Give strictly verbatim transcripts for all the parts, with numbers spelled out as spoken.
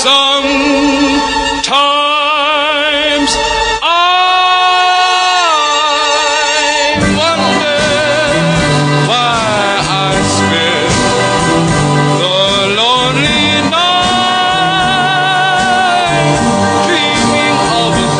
Sometimes I wonder why I spend the lonely night dreaming of a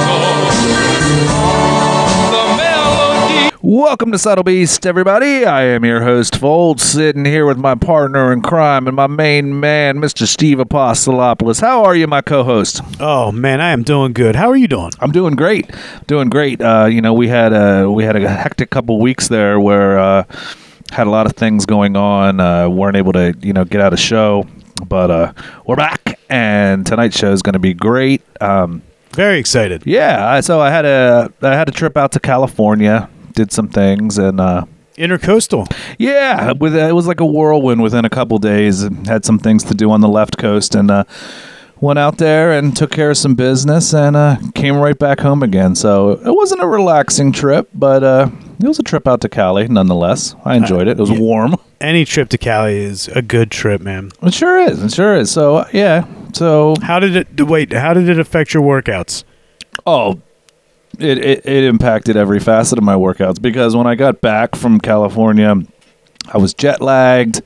song, the melody. Welcome to Subtle Beast, everybody. I am your host, Fold, sitting here with my partner in crime and my main man, Mister Steve Apostolopoulos. How are you, my co-host? Oh man, I am doing good. How are you doing? I'm doing great, doing great. Uh, you know, we had a we had a hectic couple weeks there where uh, had a lot of things going on. Uh, weren't able to you know get out a show, but uh, we're back, and tonight's show is going to be great. Um, Very excited. yeah, I- so I had a I had a trip out to California, did some things, and. Uh, Intercoastal. Yeah, with it was like a whirlwind within a couple days. Had some things to do on the left coast, and uh, went out there and took care of some business, and uh, came right back home again. So it wasn't a relaxing trip, but uh, it was a trip out to Cali nonetheless. I enjoyed it. It was yeah. warm. Any trip to Cali is a good trip, man. It sure is. It sure is. So uh, yeah. So How did it wait, how did it affect your workouts? oh. It, it it impacted every facet of my workouts because when I got back from California, I was jet lagged.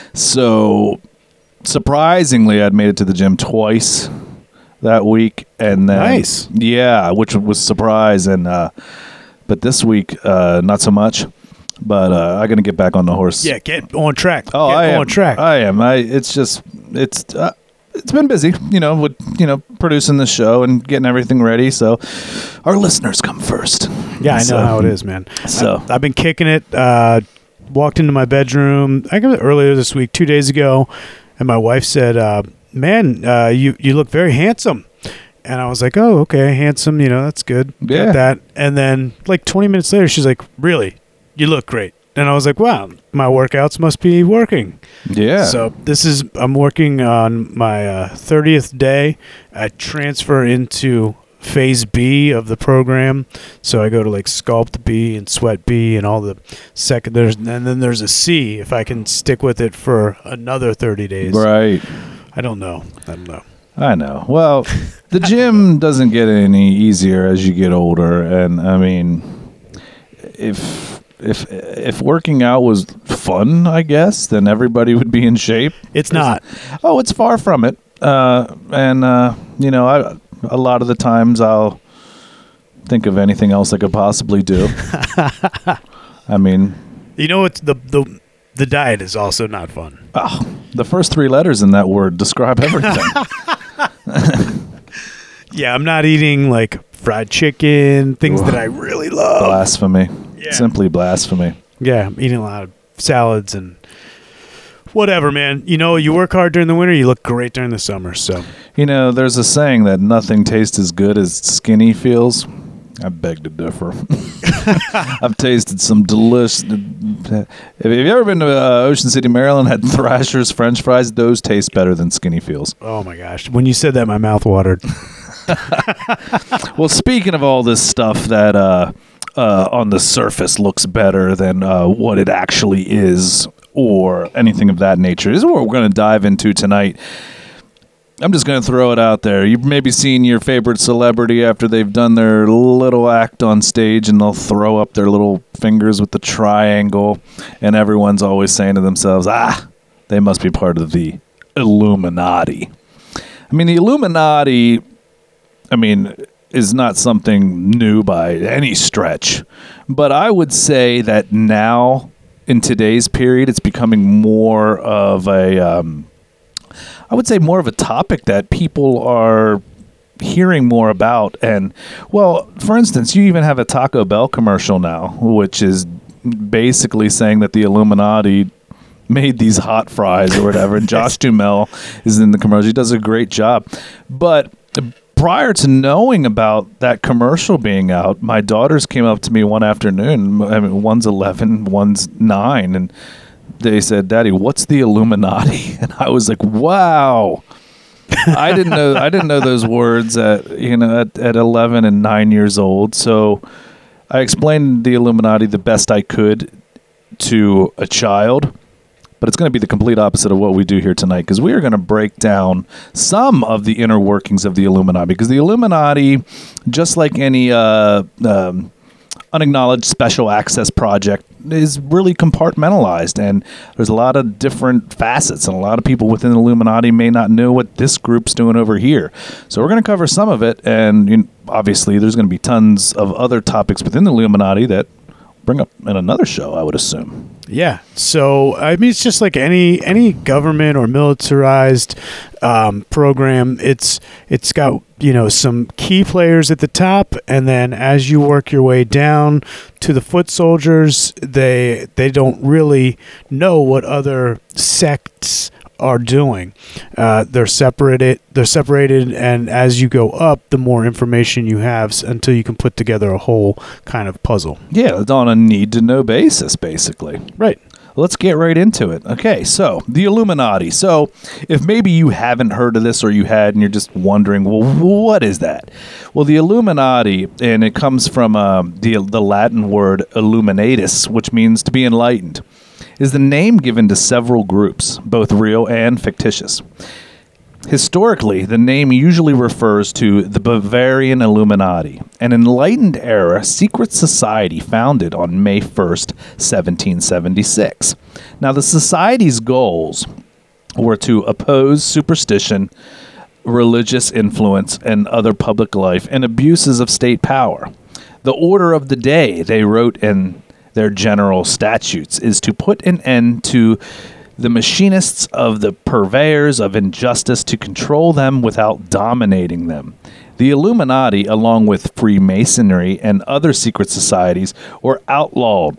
So surprisingly, I'd made it to the gym twice that week, and then Nice. yeah, which was a surprise. And uh, but this week, uh, not so much. But uh, I'm gonna get back on the horse. Yeah, get on track. Oh, get I am on track. I am. I. It's just it's. Uh, It's been busy, you know, with, you know, producing the show and getting everything ready. So our listeners come first. yeah, I know So- how it is, man. So- I, I've been kicking it. Uh, walked into my bedroom, I got it earlier this week, two days ago, and my wife said, uh, man, uh, you, you look very handsome. And I was like, oh, okay, handsome, you know, that's good. Got Yeah. that. And then like twenty minutes later, she's like, really? You look great. And I was like, wow, my workouts must be working. Yeah. So this is, I'm working on my uh, thirtieth day. I transfer into phase B of the program. So I go to like Sculpt B and Sweat B and all the second, there's, and then there's a C if I can stick with it for another thirty days. Right. I don't know. I don't know. I know. Well, the gym doesn't get any easier as you get older. And I mean, if. If if working out was fun, I guess, then everybody would be in shape. It's not. Oh, it's far from it. Uh, and, uh, you know, I, a lot of the times I'll think of anything else I could possibly do. I mean, You know what? The, the, the diet is also not fun. oh, the first three letters in that word describe everything. Yeah, I'm not eating like fried chicken, things that I really love. Blasphemy. Yeah. Simply blasphemy. Yeah, I'm eating a lot of salads and whatever, man. You know, you work hard during the winter, you look great during the summer. So You know, there's a saying that nothing tastes as good as skinny feels. I beg to differ. I've tasted some delicious. Have you ever been to uh, Ocean City, Maryland? Had Thrasher's French fries? Those taste better than Skinny Feels. oh my gosh, when you said that, my mouth watered. Well, speaking of all this stuff that uh, uh, on the surface looks better than uh, what it actually is, or anything of that nature, this is what we're going to dive into tonight. I'm just going to throw it out there. You've maybe seen your favorite celebrity after they've done their little act on stage, and they'll throw up their little fingers with the triangle, and everyone's always saying to themselves, ah, they must be part of the Illuminati. I mean, the Illuminati, I mean, is not something new by any stretch, but I would say that now, in today's period, it's becoming more of a... Um, I would say more of a topic that people are hearing more about. And, well, for instance, you even have a Taco Bell commercial now, which is basically saying that the Illuminati made these hot fries or whatever. And Josh Duhamel is in the commercial. He does a great job. But prior to knowing about that commercial being out, my daughters came up to me one afternoon. I mean, one's eleven, one's nine, and they said, "Daddy, what's the Illuminati?" And I was like, "Wow." I didn't know I didn't know those words at you know at, at eleven and nine years old. So I explained the Illuminati the best I could to a child, but it's going to be the complete opposite of what we do here tonight, because we are going to break down some of the inner workings of the Illuminati, because the Illuminati, just like any uh, um, unacknowledged special access project, is really compartmentalized, and there's a lot of different facets, and a lot of people within the Illuminati may not know what this group's doing over here. So we're going to cover some of it, and you know, obviously there's going to be tons of other topics within the Illuminati that bring up in another show, I would assume. Yeah. So I mean, it's just like any any government or militarized um, program. It's it's got, you know, some key players at the top, and then as you work your way down to the foot soldiers, they they don't really know what other sects are doing. Uh, they're separated. They're separated, and as you go up, the more information you have s- until you can put together a whole kind of puzzle. Yeah, it's on a need-to-know basis, basically. Right. Let's get right into it. Okay, so the Illuminati. So if maybe you haven't heard of this, or you had and you're just wondering, well, what is that? Well, the Illuminati, and it comes from um, the, the Latin word illuminatus, which means to be enlightened, is the name given to several groups, both real and fictitious. Historically, the name usually refers to the Bavarian Illuminati, an enlightened era secret society founded on May first, seventeen seventy-six. Now, the society's goals were to oppose superstition, religious influence, and other public life, and abuses of state power. The order of the day, they wrote in their general statutes, is to put an end to the machinists of the purveyors of injustice, to control them without dominating them. The Illuminati, along with Freemasonry and other secret societies, were outlawed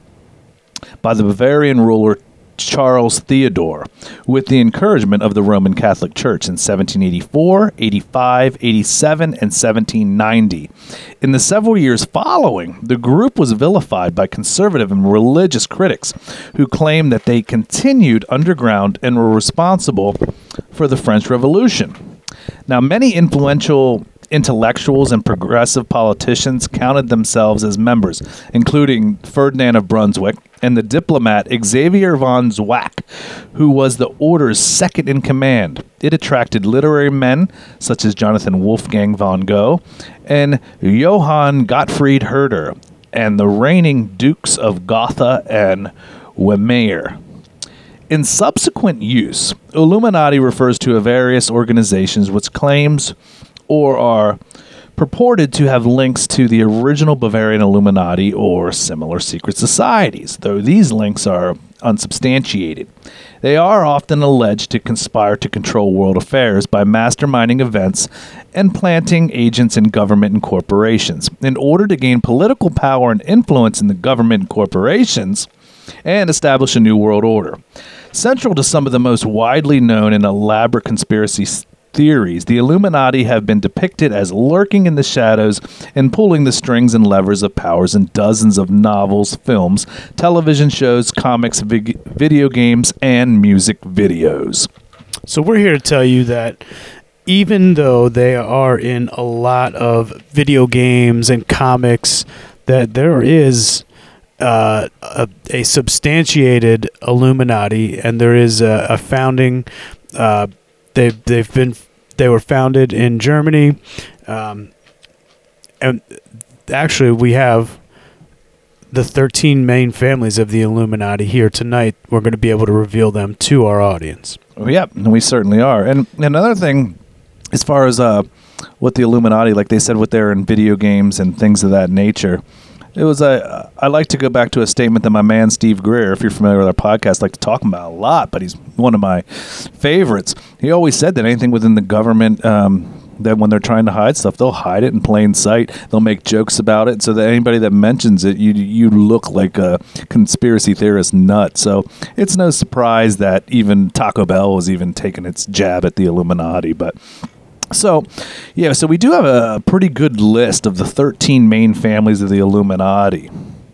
by the Bavarian ruler Charles Theodore, with the encouragement of the Roman Catholic Church in seventeen eighty-four, eighty-five, eighty-seven, and seventeen ninety. In the several years following, the group was vilified by conservative and religious critics who claimed that they continued underground and were responsible for the French Revolution. Now, many influential intellectuals and progressive politicians counted themselves as members, including Ferdinand of Brunswick and the diplomat Xavier von Zwack, who was the order's second in command. It attracted literary men such as Jonathan Wolfgang von Goethe and Johann Gottfried Herder, and the reigning dukes of Gotha and Weimar. In subsequent use, Illuminati refers to a various organizations which claims or are purported to have links to the original Bavarian Illuminati or similar secret societies, though these links are unsubstantiated. They are often alleged to conspire to control world affairs by masterminding events and planting agents in government and corporations in order to gain political power and influence in the government and corporations and establish a new world order. Central to some of the most widely known and elaborate conspiracy theories, the Illuminati have been depicted as lurking in the shadows and pulling the strings and levers of powers in dozens of novels, films, television shows, comics, vig- video games, and music videos. So we're here to tell you that even though they are in a lot of video games and comics, that there is uh, a, a substantiated Illuminati, and there is a, a founding. Uh, they've they've been they were founded in Germany, um, and actually we have the thirteen main families of the Illuminati here tonight. We're going to be able to reveal them to our audience. Oh, yep, and we certainly are. And another thing, as far as uh, what the Illuminati, like they said, what they're in video games and things of that nature, it was a. I like to go back to a statement that my man Steve Greer, if you're familiar with our podcast, like to talk about a lot, but he's one of my favorites. He always said that anything within the government, um, that when they're trying to hide stuff, they'll hide it in plain sight. They'll make jokes about it so that anybody that mentions it, you you look like a conspiracy theorist nut. So it's no surprise that even Taco Bell was even taking its jab at the Illuminati. But so, yeah, so we do have a pretty good list of the thirteen main families of the Illuminati.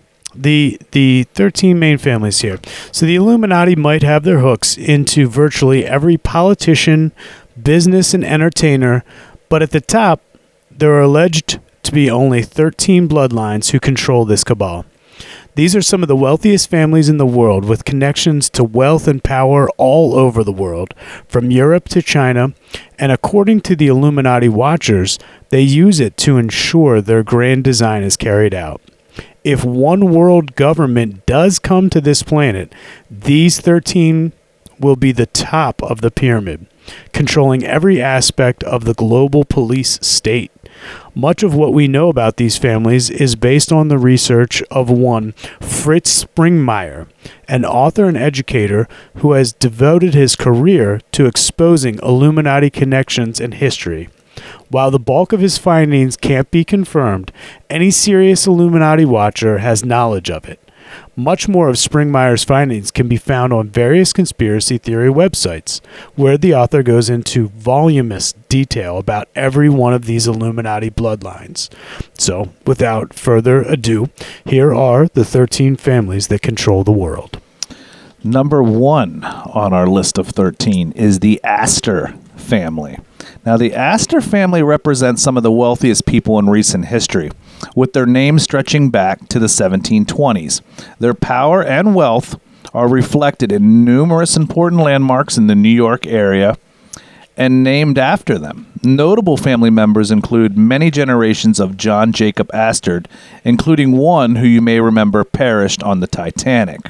The the thirteen main families here. So the Illuminati might have their hooks into virtually every politician, business, and entertainer, but at the top, there are alleged to be only thirteen bloodlines who control this cabal. These are some of the wealthiest families in the world, with connections to wealth and power all over the world, from Europe to China, and according to the Illuminati watchers, they use it to ensure their grand design is carried out. If one world government does come to this planet, these thirteen will be the top of the pyramid, controlling every aspect of the global police state. Much of what we know about these families is based on the research of one Fritz Springmeier, an author and educator who has devoted his career to exposing Illuminati connections and history. While the bulk of his findings can't be confirmed, any serious Illuminati watcher has knowledge of it. Much more of Springmeier's findings can be found on various conspiracy theory websites, where the author goes into voluminous detail about every one of these Illuminati bloodlines. So, without further ado, here are the thirteen families that control the world. Number one on our list of thirteen is the Astor family. Now, the Astor family represents some of the wealthiest people in recent history, with their names stretching back to the seventeen twenties. Their power and wealth are reflected in numerous important landmarks in the New York area and named after them. Notable family members include many generations of John Jacob Astor, including one who you may remember perished on the Titanic.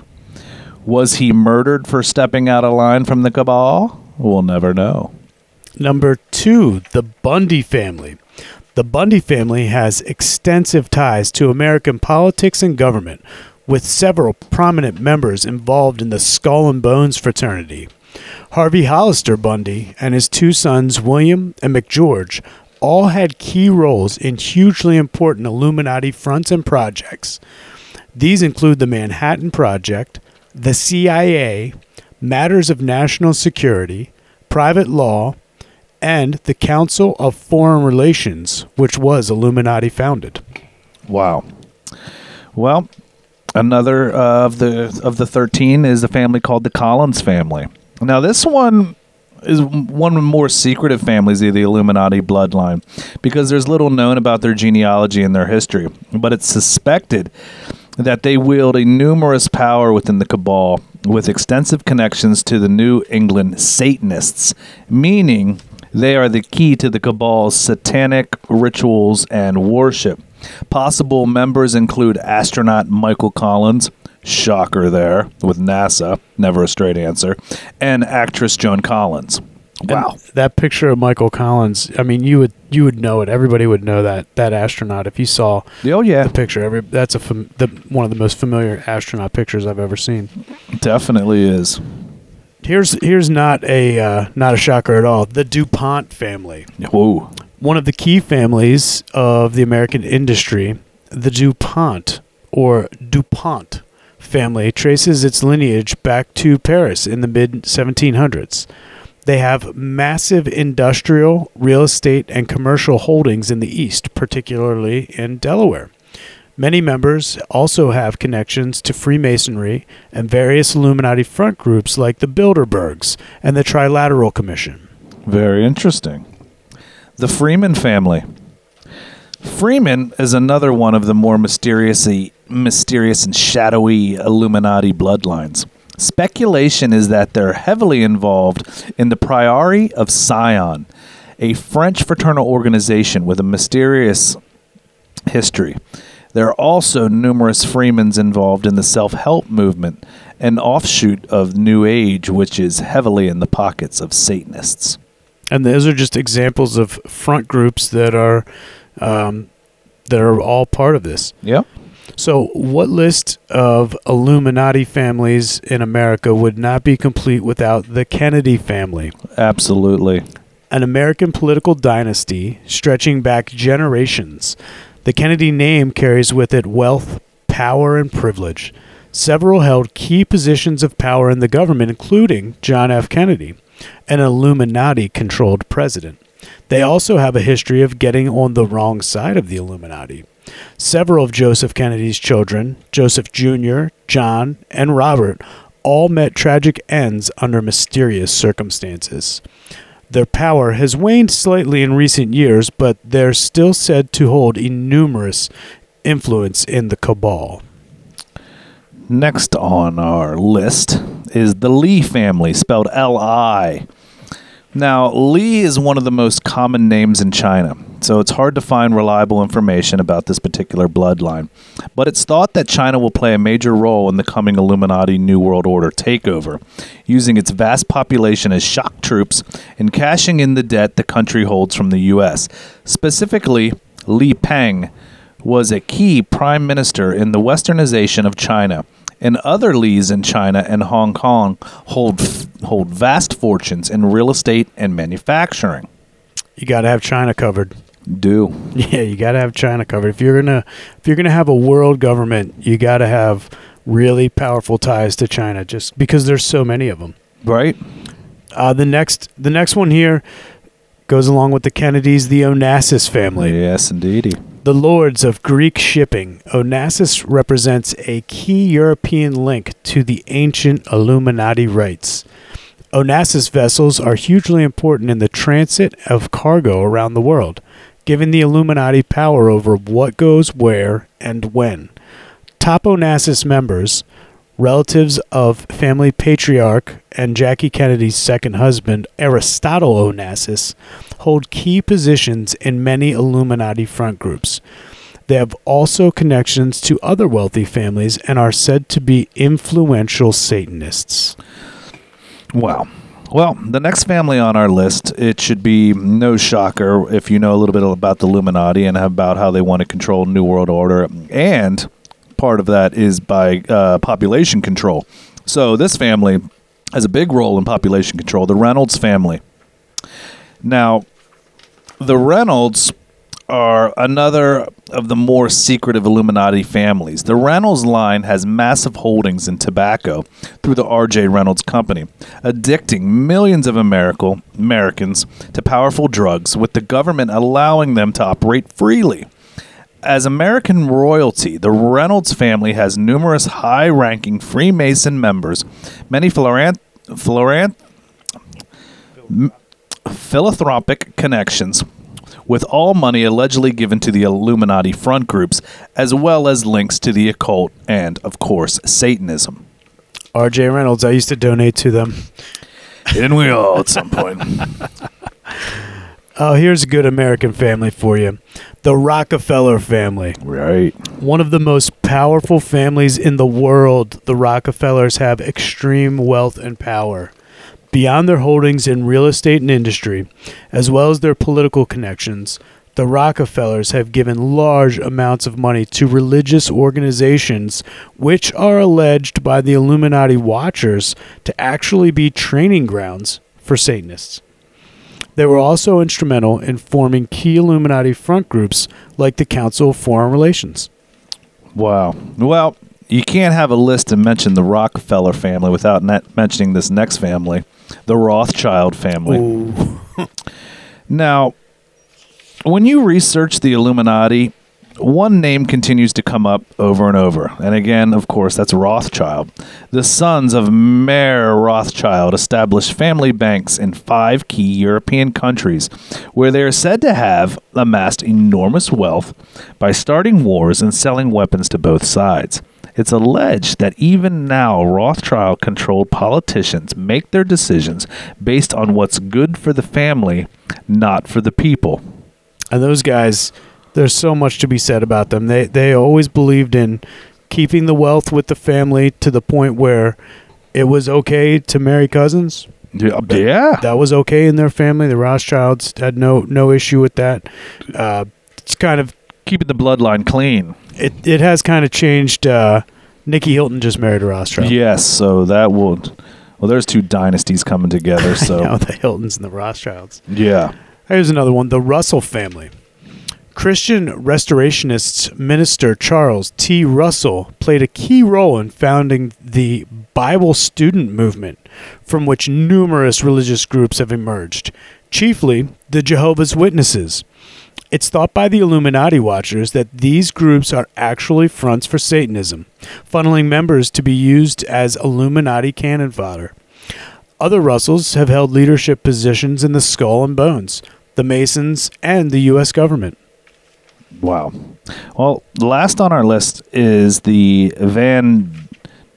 Was he murdered for stepping out of line from the cabal? We'll never know. Number two, the Bundy family. The Bundy family has extensive ties to American politics and government, with several prominent members involved in the Skull and Bones fraternity. Harvey Hollister Bundy and his two sons, William and McGeorge, all had key roles in hugely important Illuminati fronts and projects. These include the Manhattan Project, the C I A, matters of national security, private law, and the Council of Foreign Relations, which was Illuminati founded. Wow. Well, another uh, of the of the thirteen is a family called the Collins family. Now, this one is one of the more secretive families of the Illuminati bloodline, because there's little known about their genealogy and their history, but it's suspected that they wield a numerous power within the cabal, with extensive connections to the New England Satanists, meaning they are the key to the cabal's satanic rituals and worship. Possible members include astronaut Michael Collins, shocker there, with NASA, never a straight answer, and actress Joan Collins. Wow. And that picture of Michael Collins, I mean, you would you would know it. Everybody would know that that astronaut if you saw Oh, yeah. the picture. Every that's a fam- the, one of the most familiar astronaut pictures I've ever seen. Definitely is. Here's here's not a uh, not a shocker at all. The DuPont family. Whoa. One of the key families of the American industry, the DuPont or DuPont family traces its lineage back to Paris in the mid seventeen hundreds. They have massive industrial, real estate, and commercial holdings in the East, particularly in Delaware. Many members also have connections to Freemasonry and various Illuminati front groups like the Bilderbergs and the Trilateral Commission. Very interesting. The Freeman family. Freeman is another one of the more mysteriously, mysterious and shadowy Illuminati bloodlines. Speculation is that they're heavily involved in the Priory of Sion, a French fraternal organization with a mysterious history. There are also numerous Freemans involved in the self-help movement, an offshoot of New Age, which is heavily in the pockets of Satanists. And those are just examples of front groups that are um, that are all part of this. Yep. So what list of Illuminati families in America would not be complete without the Kennedy family? Absolutely. An American political dynasty stretching back generations. The Kennedy name carries with it wealth, power, and privilege. Several held key positions of power in the government, including John F. Kennedy, an Illuminati-controlled president. They also have a history of getting on the wrong side of the Illuminati. Several of Joseph Kennedy's children, Joseph Junior, John, and Robert, all met tragic ends under mysterious circumstances. Their power has waned slightly in recent years, but they're still said to hold enormous influence in the cabal. Next on our list is the Li family, spelled L I. Now, Li is one of the most common names in China, so it's hard to find reliable information about this particular bloodline. But it's thought that China will play a major role in the coming Illuminati New World Order takeover, using its vast population as shock troops and cashing in the debt the country holds from the U S. Specifically, Li Peng was a key prime minister in the westernization of China, and other Lis in China and Hong Kong hold hold vast fortunes in real estate and manufacturing. You got to have China covered. Do. Yeah, you got to have China covered. If you're gonna if you're gonna have a world government, you got to have really powerful ties to China, just because there's so many of them. Right. Uh, the next the next one here goes along with the Kennedys, the Onassis family. Yes, indeedy. The lords of Greek shipping. Onassis represents a key European link to the ancient Illuminati rites. Onassis vessels are hugely important in the transit of cargo around the world, giving the Illuminati power over what goes where and when. Top Onassis members, relatives of family patriarch and Jackie Kennedy's second husband, Aristotle Onassis, hold key positions in many Illuminati front groups. They have also connections to other wealthy families and are said to be influential Satanists. Wow. Well, the next family on our list, it should be no shocker if you know a little bit about the Illuminati and about how they want to control New World Order, and part of that is by uh, population control. So this family has a big role in population control, the Reynolds family. Now, the Reynolds are another of the more secretive Illuminati families. The Reynolds line has massive holdings in tobacco through the R J Reynolds Company, addicting millions of Americal, Americans to powerful drugs, with the government allowing them to operate freely. As American royalty, the Reynolds family has numerous high-ranking Freemason members, many philanth- philanth- m- philanthropic connections, with all money allegedly given to the Illuminati front groups, as well as links to the occult and, of course, Satanism. R J Reynolds, I used to donate to them. Didn't we all at some point? Oh, here's a good American family for you. The Rockefeller family. Right. One of the most powerful families in the world, the Rockefellers have extreme wealth and power. Beyond their holdings in real estate and industry, as well as their political connections, the Rockefellers have given large amounts of money to religious organizations which are alleged by the Illuminati Watchers to actually be training grounds for Satanists. They were also instrumental in forming key Illuminati front groups like the Council of Foreign Relations. Wow. Well, you can't have a list and mention the Rockefeller family without net mentioning this next family, the Rothschild family. Now, when you research the Illuminati, one name continues to come up over and over. And again, of course, that's Rothschild. The sons of Mayer Rothschild established family banks in five key European countries, where they are said to have amassed enormous wealth by starting wars and selling weapons to both sides. It's alleged that even now, Rothschild-controlled politicians make their decisions based on what's good for the family, not for the people. And those guys, there's so much to be said about them. They they always believed in keeping the wealth with the family to the point where it was okay to marry cousins. Yeah. That was okay in their family. The Rothschilds had no no issue with that. Uh, it's kind of Keeping the bloodline clean. It it has kind of changed. Uh, Nikki Hilton just married a Rothschild. Yes, so that will. Well, there's two dynasties coming together. So now the Hiltons and the Rothschilds. Yeah. Here's another one: the Russell family. Christian Restorationist minister Charles T. Russell played a key role in founding the Bible student movement, from which numerous religious groups have emerged, chiefly the Jehovah's Witnesses. It's thought by the Illuminati Watchers that these groups are actually fronts for Satanism, funneling members to be used as Illuminati cannon fodder. Other Russells have held leadership positions in the Skull and Bones, the Masons, and the U S government. Wow. Well, last on our list is the Van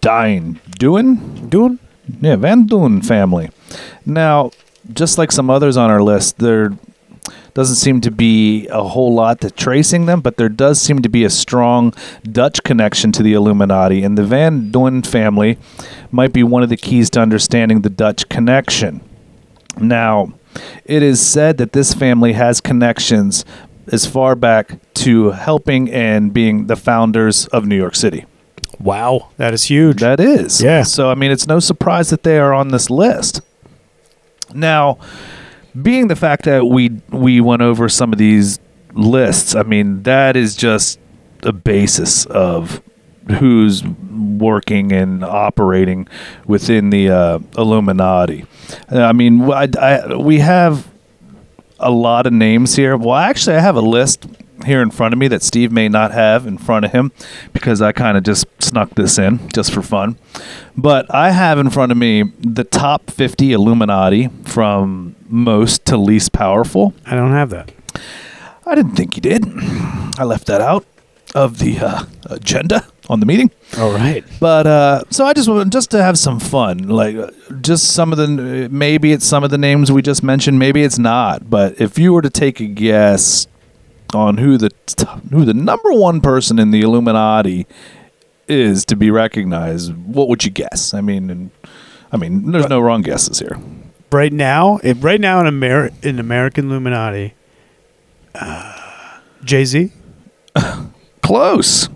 Dyne Duin? Doing? Yeah, Van Duin family. Now, just like some others on our list, there doesn't seem to be a whole lot to tracing them, but there does seem to be a strong Dutch connection to the Illuminati, and the Van Duin family might be one of the keys to understanding the Dutch connection. Now, it is said that this family has connections as far back to helping and being the founders of New York City. Wow, that is huge. That is. Yeah. So, I mean, it's no surprise that they are on this list. Now, being the fact that we we went over some of these lists, I mean, that is just a basis of who's working and operating within the uh, Illuminati. I mean, I, I, we have a lot of names here. Well, actually, I have a list here in front of me that Steve may not have in front of him because I kind of just snuck this in just for fun. But I have in front of me the top fifty Illuminati from most to least powerful. I don't have that. I didn't think you did. I left that out of the uh, agenda on the meeting. All right. But uh, so I just want just to have some fun, like uh, just some of the maybe it's some of the names we just mentioned, maybe it's not. But if you were to take a guess on who the t- who the number one person in the Illuminati is to be recognized, what would you guess? I mean, and, I mean, there's no wrong guesses here. Right now, if right now in Amer- in American Illuminati, uh, Jay-Z. Close.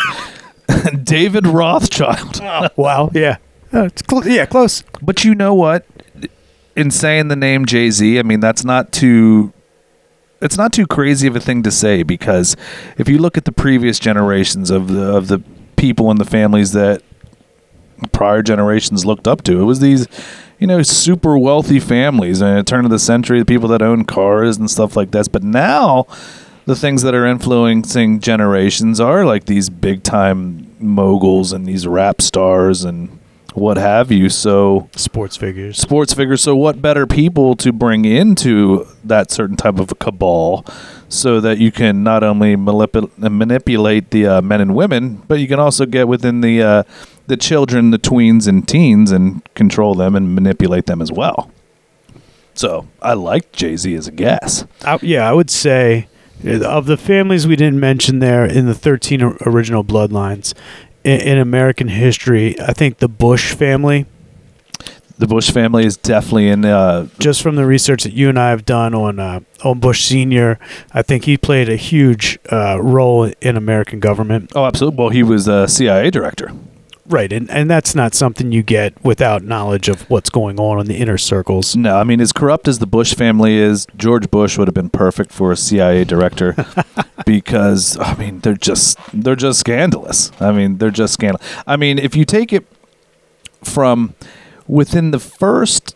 David Rothschild. Wow. Yeah. Uh, it's cl- yeah, close. But you know what? In saying the name Jay-Z, I mean, that's not too... It's not too crazy of a thing to say, because if you look at the previous generations of the of the people and the families that prior generations looked up to, it was these, you know, super wealthy families. And at the turn of the century, the people that own cars and stuff like this. But now, the things that are influencing generations are like these big time moguls and these rap stars and what have you. So Sports figures. sports figures. So what better people to bring into that certain type of a cabal so that you can not only manip- manipulate the uh, men and women, but you can also get within the uh, the children, the tweens and teens, and control them and manipulate them as well. So I like Jay-Z as a guess. I, yeah, I would say uh, of the families we didn't mention there in the thirteen or- original bloodlines in, in American history, I think the Bush family. The Bush family is definitely in. Uh, Just from the research that you and I have done on uh, on Bush Senior, I think he played a huge uh, role in American government. oh, absolutely. Well, he was a C I A director. Right, and, and that's not something you get without knowledge of what's going on in the inner circles. No, I mean, as corrupt as the Bush family is, George Bush would have been perfect for a C I A director because, I mean, they're just they're just scandalous. I mean, they're just scandalous. I mean, if you take it from within the first,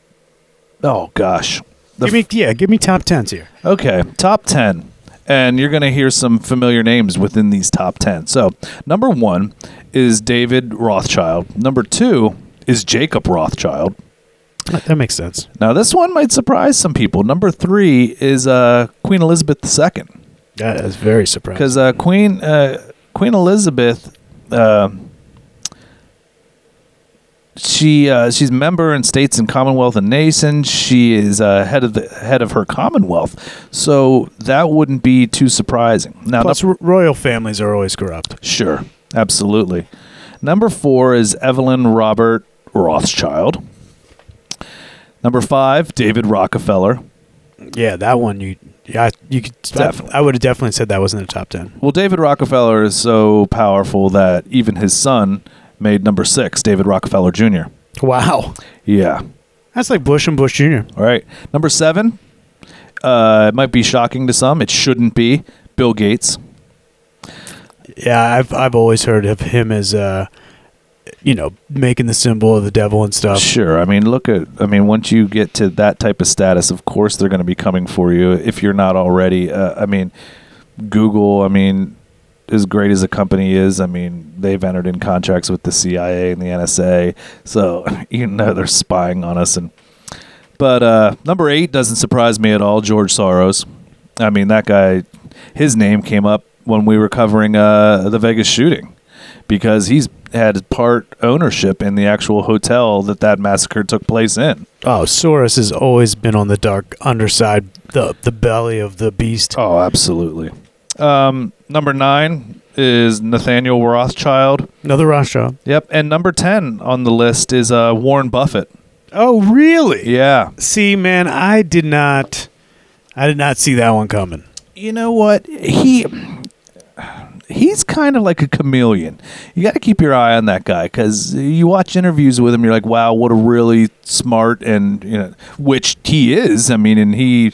oh gosh, the Give me, yeah, give me top tens here. Okay, top ten. And you're going to hear some familiar names within these top ten. So, number one is David Rothschild. Number two is Jacob Rothschild. That makes sense. Now, this one might surprise some people. Number three is uh, Queen Elizabeth the Second. That is very surprising. Because uh, Queen uh, Queen Elizabeth, uh, she uh, she's member in states and Commonwealth and nations. She is uh, head of the head of her Commonwealth, so that wouldn't be too surprising. Now, Plus, num- r- royal families are always corrupt. sure, absolutely. Number four is Evelyn Robert Rothschild. Number five, David Rockefeller. Yeah, that one you, yeah, you could Definitely. I, I would have definitely said that was in the top ten. Well, David Rockefeller is so powerful that even his son made number six, David Rockefeller Junior Wow, Yeah. that's like Bush and Bush Junior All right. Number seven, uh, it might be shocking to some. It shouldn't be. Bill Gates. Yeah, I've I've always heard of him as uh, you know, making the symbol of the devil and stuff. Sure. I mean, look at, I mean, once you get to that type of status, of course they're going to be coming for you if you're not already. Uh, I mean, Google, I mean, as great as a company is, I mean, they've entered in contracts with the C I A and the N S A, so you know they're spying on us. And but uh, number eight doesn't surprise me at all. George Soros. I mean, that guy, his name came up when we were covering uh, the Vegas shooting. because he's had part ownership in the actual hotel that that massacre took place in. Oh, Soros has always been on the dark underside, the the belly of the beast. Oh, absolutely. Um, number nine is Nathaniel Rothschild. Another Rothschild. Yep. And number ten on the list is uh, Warren Buffett. Oh, really? Yeah. See, man, I did not, I did not see that one coming. You know what? He he's kind of like a chameleon. You got to keep your eye on that guy because you watch interviews with him. You're like, wow, what a really smart and, you know, which he is. I mean, and he,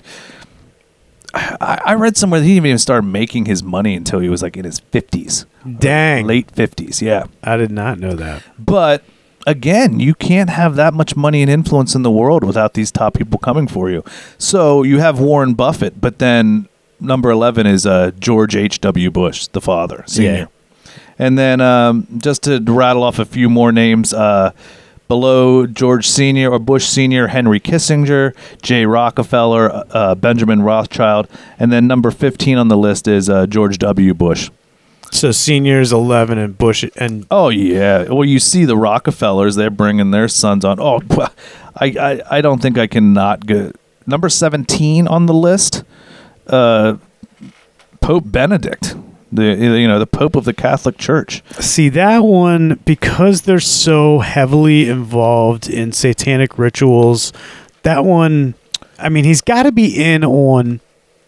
I, I read somewhere that he didn't even start making his money until he was like in his fifties. Dang. Late fifties, yeah. I did not know that. But again, you can't have that much money and influence in the world without these top people coming for you. So you have Warren Buffett, but then number eleven is uh, George H W. Bush, the father, senior. Yeah. And then um, just to rattle off a few more names, uh, below George Senior or Bush Senior, Henry Kissinger, Jay Rockefeller, uh, Benjamin Rothschild. And then number fifteen on the list is uh, George W. Bush. So seniors eleven and Bush and oh yeah, well you see the Rockefellers, they're bringing their sons on. Oh, I I, I don't think I can not go number seventeen on the list. Uh, Pope Benedict, the you know the Pope of the Catholic Church. See that one because they're so heavily involved in satanic rituals. That one, I mean, he's got to be in on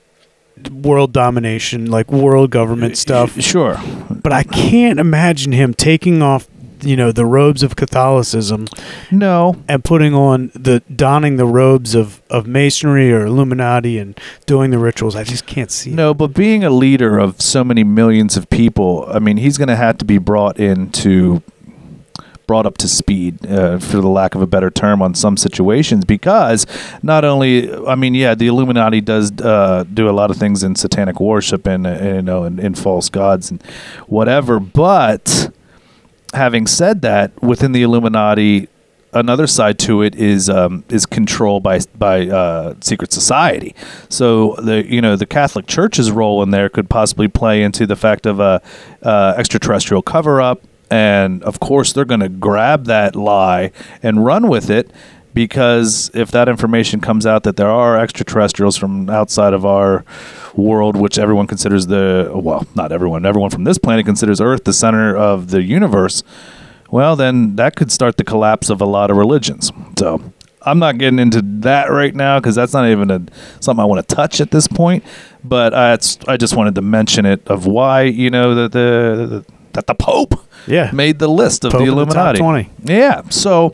world domination, like world government stuff. Sure. But I can't imagine him taking off, you know, the robes of Catholicism. No. And putting on the, donning the robes of, of Masonry or Illuminati and doing the rituals. I just can't see No, it. but being a leader of so many millions of people, I mean, he's going to have to be brought into... brought up to speed, uh, for the lack of a better term, on some situations, because not only, I mean, yeah, the Illuminati does uh, do a lot of things in satanic worship and, uh, you know, and, and false gods and whatever, but having said that, within the Illuminati, another side to it is um, is control by by uh, secret society. So the you know the Catholic Church's role in there could possibly play into the fact of a uh, extraterrestrial cover up. And, of course, they're going to grab that lie and run with it, because if that information comes out that there are extraterrestrials from outside of our world, which everyone considers the, well, not everyone, everyone from this planet considers Earth the center of the universe, well, then that could start the collapse of a lot of religions. So I'm not getting into that right now because that's not even a, something I want to touch at this point. But I, it's, I just wanted to mention it of why, you know, the, the, the that the Pope yeah. made the list of Pope the Illuminati. The top twenty. Yeah. So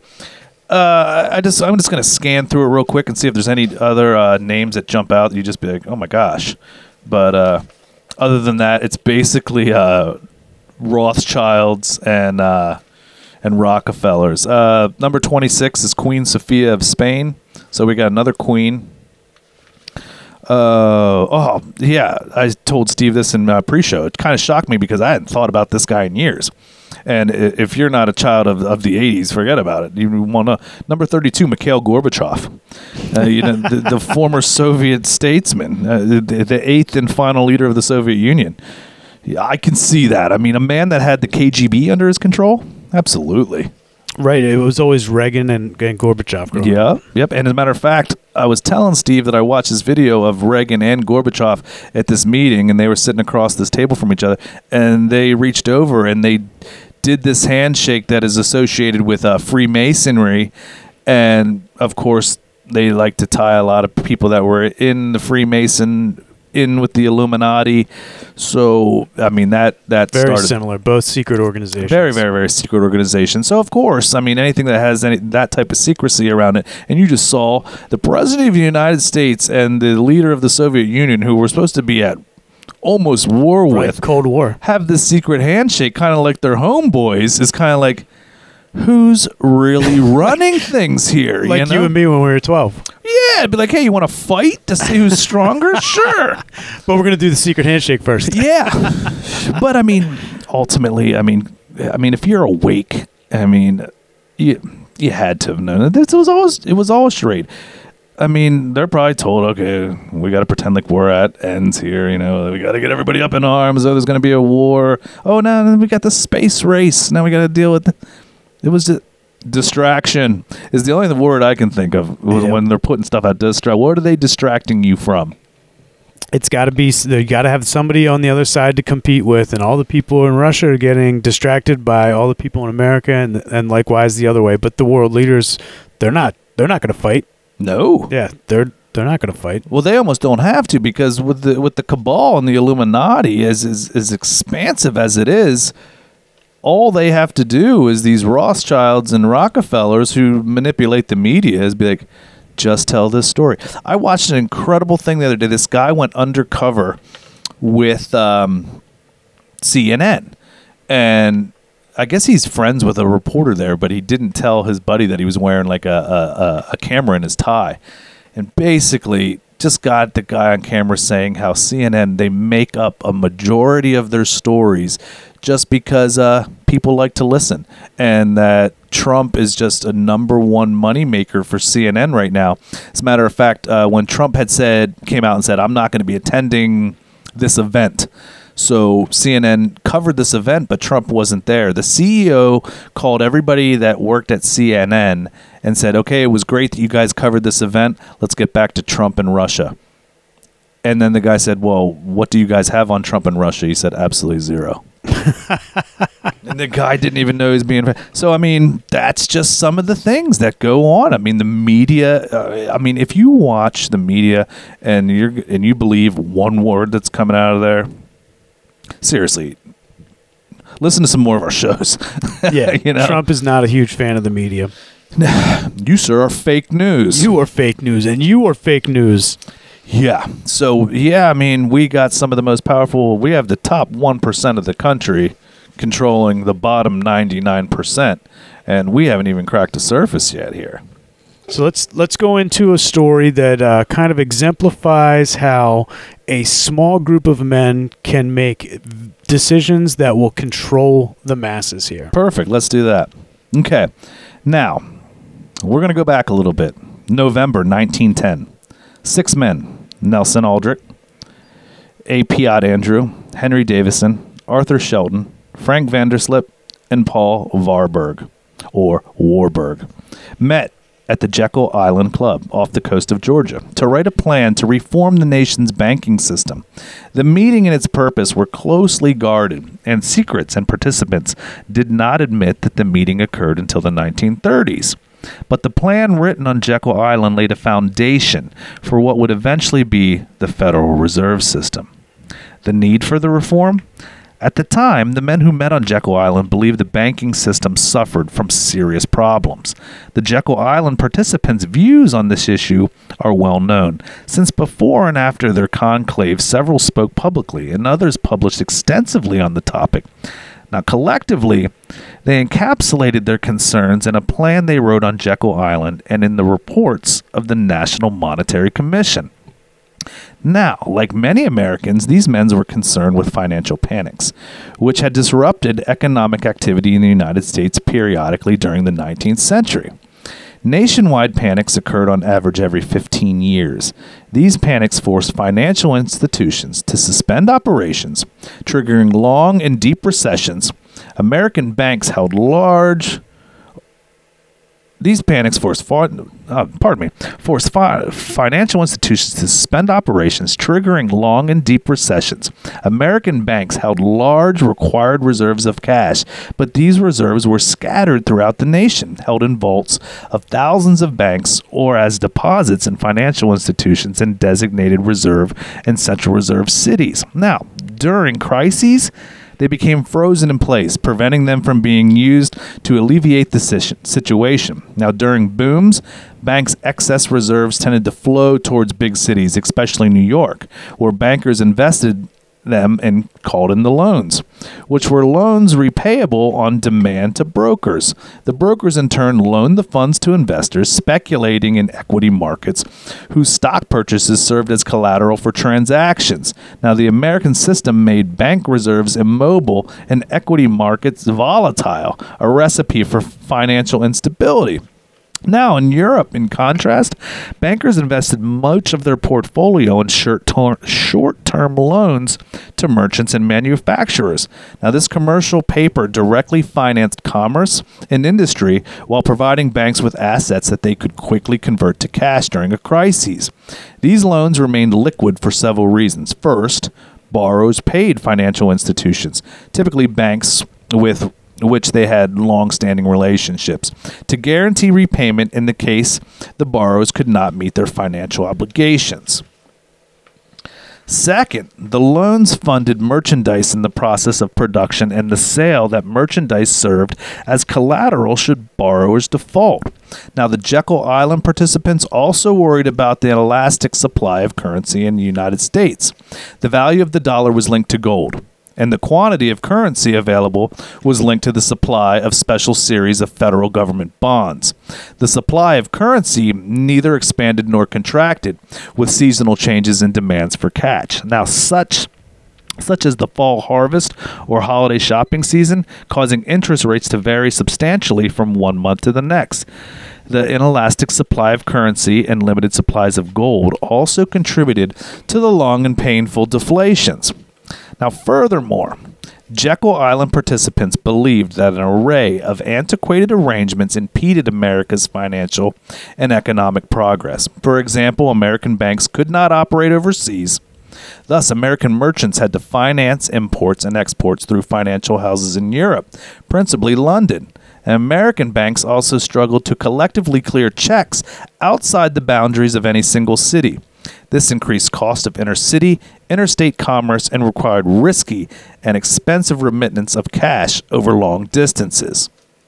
uh, I just I'm just gonna scan through it real quick and see if there's any other uh, names that jump out that you just be like, oh my gosh. But uh, other than that, it's basically uh, Rothschilds and uh, and Rockefellers. Uh, number twenty-six is Queen Sophia of Spain. So we got another queen. Uh, oh, yeah. I told Steve this in my pre-show. It kind of shocked me because I hadn't thought about this guy in years. And if you're not a child of, of the eighties, forget about it. You want to number thirty-two, Mikhail Gorbachev, uh, you know, the, the former Soviet statesman, uh, the, the eighth and final leader of the Soviet Union. Yeah, I can see that. I mean, a man that had the K G B under his control? Absolutely. Right. It was always Reagan and, and Gorbachev growing Yeah. up. Yep. And as a matter of fact, I was telling Steve that I watched this video of Reagan and Gorbachev at this meeting, and they were sitting across this table from each other, and they reached over and they did this handshake that is associated with uh, Freemasonry. And, of course, they like to tie a lot of people that were in the Freemason in with the Illuminati. So, I mean, that, that Very started... similar. Both secret organizations. Very, very, very secret organization. So, of course, I mean, anything that has any that type of secrecy around it, and you just saw the President of the United States and the leader of the Soviet Union, who were supposed to be at almost war Right, with, Cold War. have this secret handshake, kind of like their homeboys, is kind of like, who's really running things here? Like you, know? you and me when we were twelve. Yeah, it'd be like, hey, you want to fight to see who's stronger? Sure. But we're going to do the secret handshake first. Yeah. But I mean, ultimately, I mean, I mean, if you're awake, I mean, you you had to have known that this was always it was always charade. I mean, they're probably told, okay, we got to pretend like we're at ends here. You know, we got to get everybody up in arms. Oh, there's going to be a war. Oh, no, no, we got the space race. Now we got to deal with it. It was just distraction is the only word I can think of Yeah. when they're putting stuff out. Distract. What are they distracting you from? It's got to be, you got to have somebody on the other side to compete with, and all the people in Russia are getting distracted by all the people in America, and and likewise the other way. But the world leaders, they're not, they're not going to fight. No. Yeah, they're they're not going to fight. Well, they almost don't have to, because with the with the cabal and the Illuminati, as as, as expansive as it is, all they have to do is these Rothschilds and Rockefellers who manipulate the media is be like, just tell this story. I watched an incredible thing the other day. This guy went undercover with um, C N N, and I guess he's friends with a reporter there, but he didn't tell his buddy that he was wearing like a, a, a, a camera in his tie. And basically just got the guy on camera saying how C N N, they make up a majority of their stories just because uh, people like to listen, and that Trump is just a number one moneymaker for C N N right now. As a matter of fact, uh, when Trump had said, came out and said, I'm not going to be attending this event. So C N N covered this event, but Trump wasn't there. The C E O called everybody that worked at C N N and said, okay, it was great that you guys covered this event. Let's get back to Trump and Russia. And then the guy said, well, what do you guys have on Trump and Russia? He said, absolutely zero. And the guy didn't even know he was being... So, I mean, that's just some of the things that go on. I mean, the media... Uh, I mean, if you watch the media and you're and you believe one word that's coming out of there, seriously, listen to some more of our shows. Yeah, you know? Trump is not a huge fan of the media. You, sir, are fake news. You are fake news, and you are fake news. Yeah. So, yeah, I mean, we got some of the most powerful... We have the top one percent of the country controlling the bottom ninety-nine percent, and we haven't even cracked the surface yet here. So let's let's go into a story that uh, kind of exemplifies how a small group of men can make decisions that will control the masses here. Perfect. Let's do that. Okay. Now, we're going to go back a little bit. November nineteen ten. Six men, Nelson Aldrich, A. Piot Andrew, Henry Davison, Arthur Shelton, Frank Vanderslip, and Paul Warburg, or Warburg, met at the Jekyll Island Club off the coast of Georgia to write a plan to reform the nation's banking system. The meeting and its purpose were closely guarded, and secrets and participants did not admit that the meeting occurred until the nineteen thirties. But the plan written on Jekyll Island laid a foundation for what would eventually be the Federal Reserve System. The need for the reform? At the time, the men who met on Jekyll Island believed the banking system suffered from serious problems. The Jekyll Island participants' views on this issue are well known, since before and after their conclave, several spoke publicly and others published extensively on the topic. Now, collectively, they encapsulated their concerns in a plan they wrote on Jekyll Island and in the reports of the National Monetary Commission. Now, like many Americans, these men were concerned with financial panics, which had disrupted economic activity in the United States periodically during the nineteenth century. Nationwide panics occurred on average every fifteen years. These panics forced financial institutions to suspend operations, triggering long and deep recessions. American banks held large... These panics forced, far, uh, pardon me, forced fi- financial institutions to suspend operations, triggering long and deep recessions. American banks held large required reserves of cash, but these reserves were scattered throughout the nation, held in vaults of thousands of banks or as deposits in financial institutions in designated reserve and central reserve cities. Now, during crises, they became frozen in place, preventing them from being used to alleviate the situation. Now, during booms, banks' excess reserves tended to flow towards big cities, especially New York, where bankers invested them and called in the loans, which were loans repayable on demand to brokers. The brokers in turn loaned the funds to investors speculating in equity markets, whose stock purchases served as collateral for transactions. Now, the American system made bank reserves immobile and equity markets volatile, a recipe for financial instability. Now, in Europe, in contrast, bankers invested much of their portfolio in short-term, short-term loans to merchants and manufacturers. Now, this commercial paper directly financed commerce and industry while providing banks with assets that they could quickly convert to cash during a crisis. These loans remained liquid for several reasons. First, borrowers paid financial institutions, typically banks with which they had long-standing relationships, to guarantee repayment in the case the borrowers could not meet their financial obligations. Second, the loans funded merchandise in the process of production and the sale that merchandise served as collateral should borrowers default. Now, the Jekyll Island participants also worried about the inelastic supply of currency in the United States. The value of the dollar was linked to gold, and the quantity of currency available was linked to the supply of special series of federal government bonds. The supply of currency neither expanded nor contracted, with seasonal changes in demands for cash. Now, such such as the fall harvest or holiday shopping season, causing interest rates to vary substantially from one month to the next. The inelastic supply of currency and limited supplies of gold also contributed to the long and painful deflations. Now, furthermore, Jekyll Island participants believed that an array of antiquated arrangements impeded America's financial and economic progress. For example, American banks could not operate overseas. Thus, American merchants had to finance imports and exports through financial houses in Europe, principally London. And American banks also struggled to collectively clear checks outside the boundaries of any single city. This increased cost of intercity, interstate commerce, and required risky and expensive remittance of cash over long distances.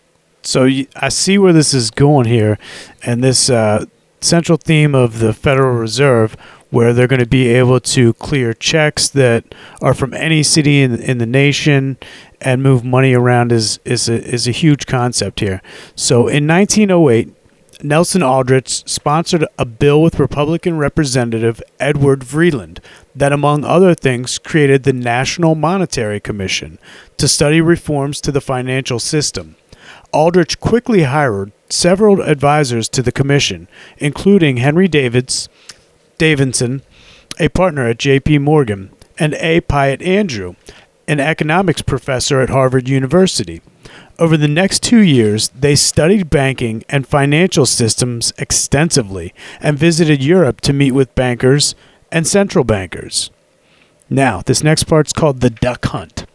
So you, I see where this is going here, and this uh, central theme of the Federal Reserve, where they're going to be able to clear checks that are from any city in, in the nation and move money around is is a, is a huge concept here. So in nineteen oh eight, Nelson Aldrich sponsored a bill with Republican Representative Edward Vreeland that, among other things, created the National Monetary Commission to study reforms to the financial system. Aldrich quickly hired several advisors to the commission, including Henry Davids, Davidson, a partner at J P Morgan, and A. Piatt Andrew, an economics professor at Harvard University. Over the next two years, they studied banking and financial systems extensively and visited Europe to meet with bankers and central bankers. Now, this next part's called the Duck Hunt.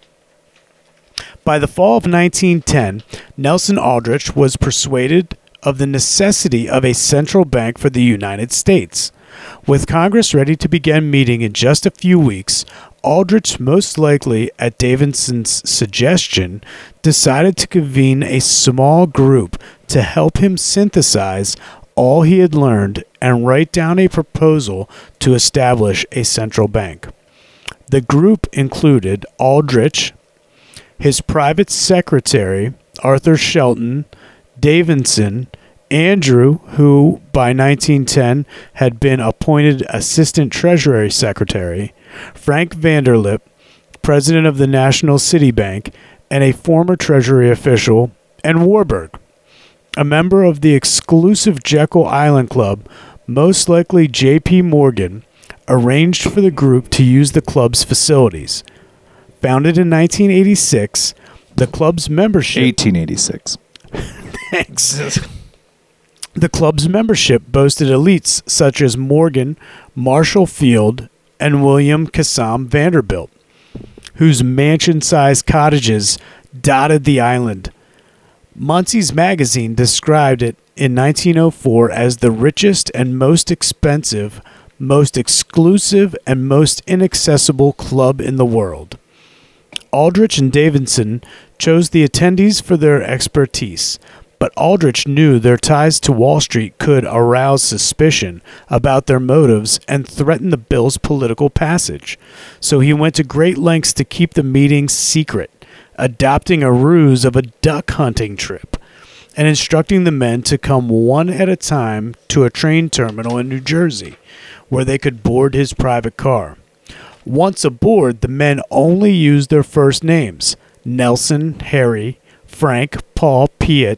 By the fall of nineteen ten, Nelson Aldrich was persuaded of the necessity of a central bank for the United States. With Congress ready to begin meeting in just a few weeks, Aldrich, most likely at Davidson's suggestion, decided to convene a small group to help him synthesize all he had learned and write down a proposal to establish a central bank. The group included Aldrich, his private secretary, Arthur Shelton, Davidson, Andrew, who by nineteen ten had been appointed Assistant Treasury Secretary, Frank Vanderlip, president of the National City Bank, and a former Treasury official, and Warburg, a member of the exclusive Jekyll Island Club, most likely J P Morgan, arranged for the group to use the club's facilities. Founded in nineteen eighty-six, the club's membership... eighteen eighty-six. Thanks. The club's membership boasted elites such as Morgan, Marshall Field, and William Cassam Vanderbilt, whose mansion-sized cottages dotted the island. Munsey's magazine described it in nineteen oh four as the richest and most expensive, most exclusive, and most inaccessible club in the world. Aldrich and Davidson chose the attendees for their expertise, but Aldrich knew their ties to Wall Street could arouse suspicion about their motives and threaten the bill's political passage. So he went to great lengths to keep the meeting secret, adopting a ruse of a duck hunting trip, and instructing the men to come one at a time to a train terminal in New Jersey, where they could board his private car. Once aboard, the men only used their first names, Nelson, Harry, Frank, Paul, Piatt,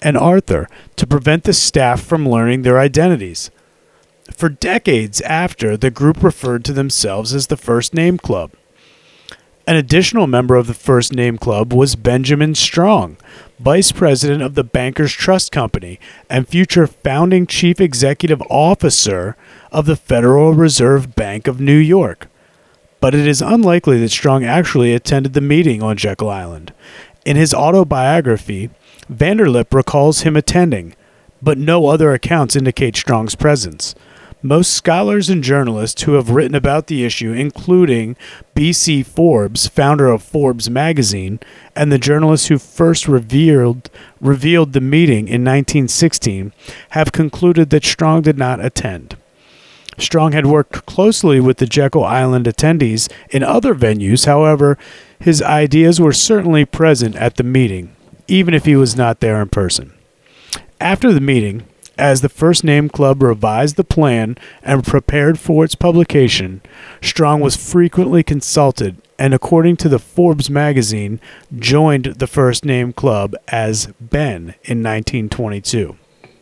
and Arthur to prevent the staff from learning their identities. For decades after, the group referred to themselves as the First Name Club. An additional member of the First Name Club was Benjamin Strong, vice president of the Bankers Trust Company and future founding chief executive officer of the Federal Reserve Bank of New York. But it is unlikely that Strong actually attended the meeting on Jekyll Island. In his autobiography, Vanderlip recalls him attending, but no other accounts indicate Strong's presence. Most scholars and journalists who have written about the issue, including B C Forbes, founder of Forbes magazine, and the journalist who first revealed revealed the meeting in nineteen sixteen, have concluded that Strong did not attend. Strong had worked closely with the Jekyll Island attendees in other venues. However, his ideas were certainly present at the meeting, even if he was not there in person. After the meeting, as the First Name Club revised the plan and prepared for its publication, Strong was frequently consulted and, according to the Forbes magazine, joined the First Name Club as Ben in nineteen twenty-two.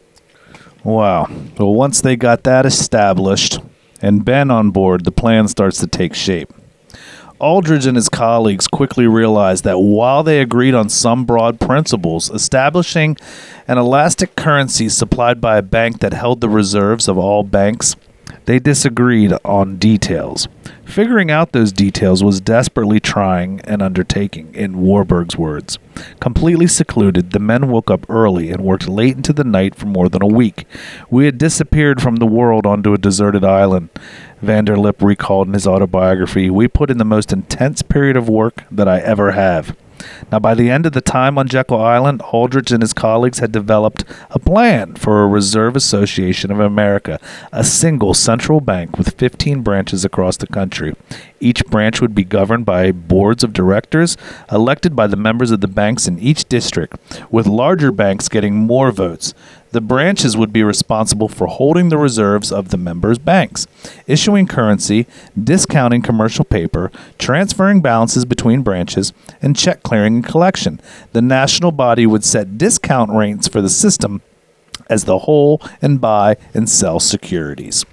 Wow. Well, once they got that established and Ben on board, the plan starts to take shape. Aldrich and his colleagues quickly realized that while they agreed on some broad principles, establishing an elastic currency supplied by a bank that held the reserves of all banks, they disagreed on details. Figuring out those details was desperately trying an undertaking, in Warburg's words. Completely secluded, the men woke up early and worked late into the night for more than a week. We had disappeared from the world onto a deserted island, Vanderlip recalled in his autobiography. We put in the most intense period of work that I ever have. Now, by the end of the time on Jekyll Island, Aldrich and his colleagues had developed a plan for a Reserve Association of America, a single central bank with fifteen branches across the country. Each branch would be governed by boards of directors elected by the members of the banks in each district, with larger banks getting more votes. The branches would be responsible for holding the reserves of the members' banks, issuing currency, discounting commercial paper, transferring balances between branches, and check clearing and collection. The national body would set discount rates for the system as the whole and buy and sell securities.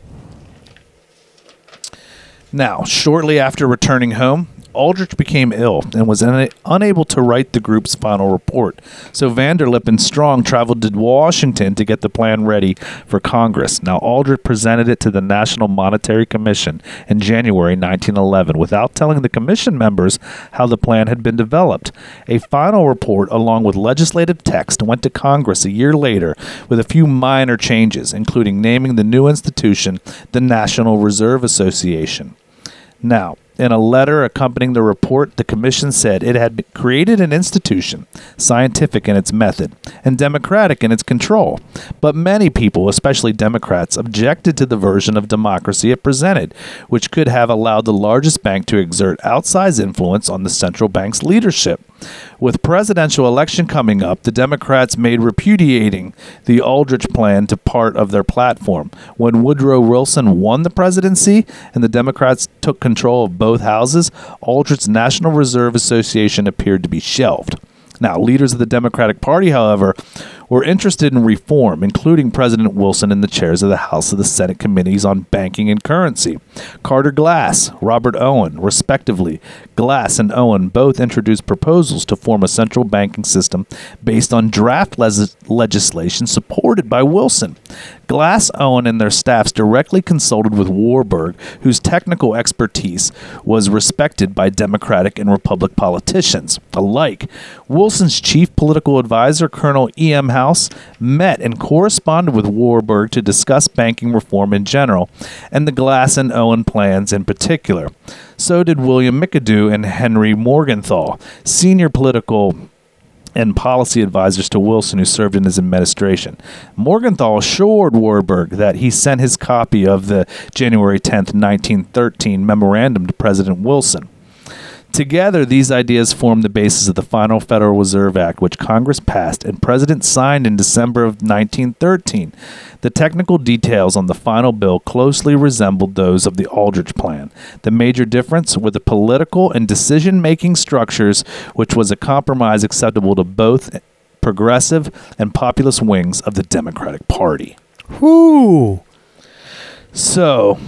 Now, shortly after returning home, Aldrich became ill and was una- unable to write the group's final report, so Vanderlip and Strong traveled to Washington to get the plan ready for Congress. Now, Aldrich presented it to the National Monetary Commission in January nineteen eleven without telling the commission members how the plan had been developed. A final report, along with legislative text, went to Congress a year later with a few minor changes, including naming the new institution the National Reserve Association. Now, in a letter accompanying the report, the commission said it had created an institution, scientific in its method and democratic in its control. But many people, especially Democrats, objected to the version of democracy it presented, which could have allowed the largest bank to exert outsized influence on the central bank's leadership. With presidential election coming up, the Democrats made repudiating the Aldrich plan to part of their platform. When Woodrow Wilson won the presidency and the Democrats took control of both houses, Aldrich's National Reserve Association appeared to be shelved. Now, leaders of the Democratic Party, however, were interested in reform, including President Wilson and the chairs of the House of the Senate committees on banking and currency. Carter Glass, Robert Owen, respectively. Glass and Owen both introduced proposals to form a central banking system based on draft les- legislation supported by Wilson. Glass, Owen, and their staffs directly consulted with Warburg, whose technical expertise was respected by Democratic and Republican politicians alike. Wilson's chief political advisor, Colonel E M House, met and corresponded with Warburg to discuss banking reform in general, and the Glass and Owen plans in particular. So did William McAdoo and Henry Morgenthau, senior political and policy advisors to Wilson who served in his administration. Morgenthau assured Warburg that he sent his copy of the January tenth, nineteen thirteen memorandum to President Wilson. Together, these ideas formed the basis of the final Federal Reserve Act, which Congress passed and President signed in December of nineteen thirteen. The technical details on the final bill closely resembled those of the Aldrich Plan. The major difference were the political and decision-making structures, which was a compromise acceptable to both progressive, and populist wings of the Democratic Party. Whoo! So,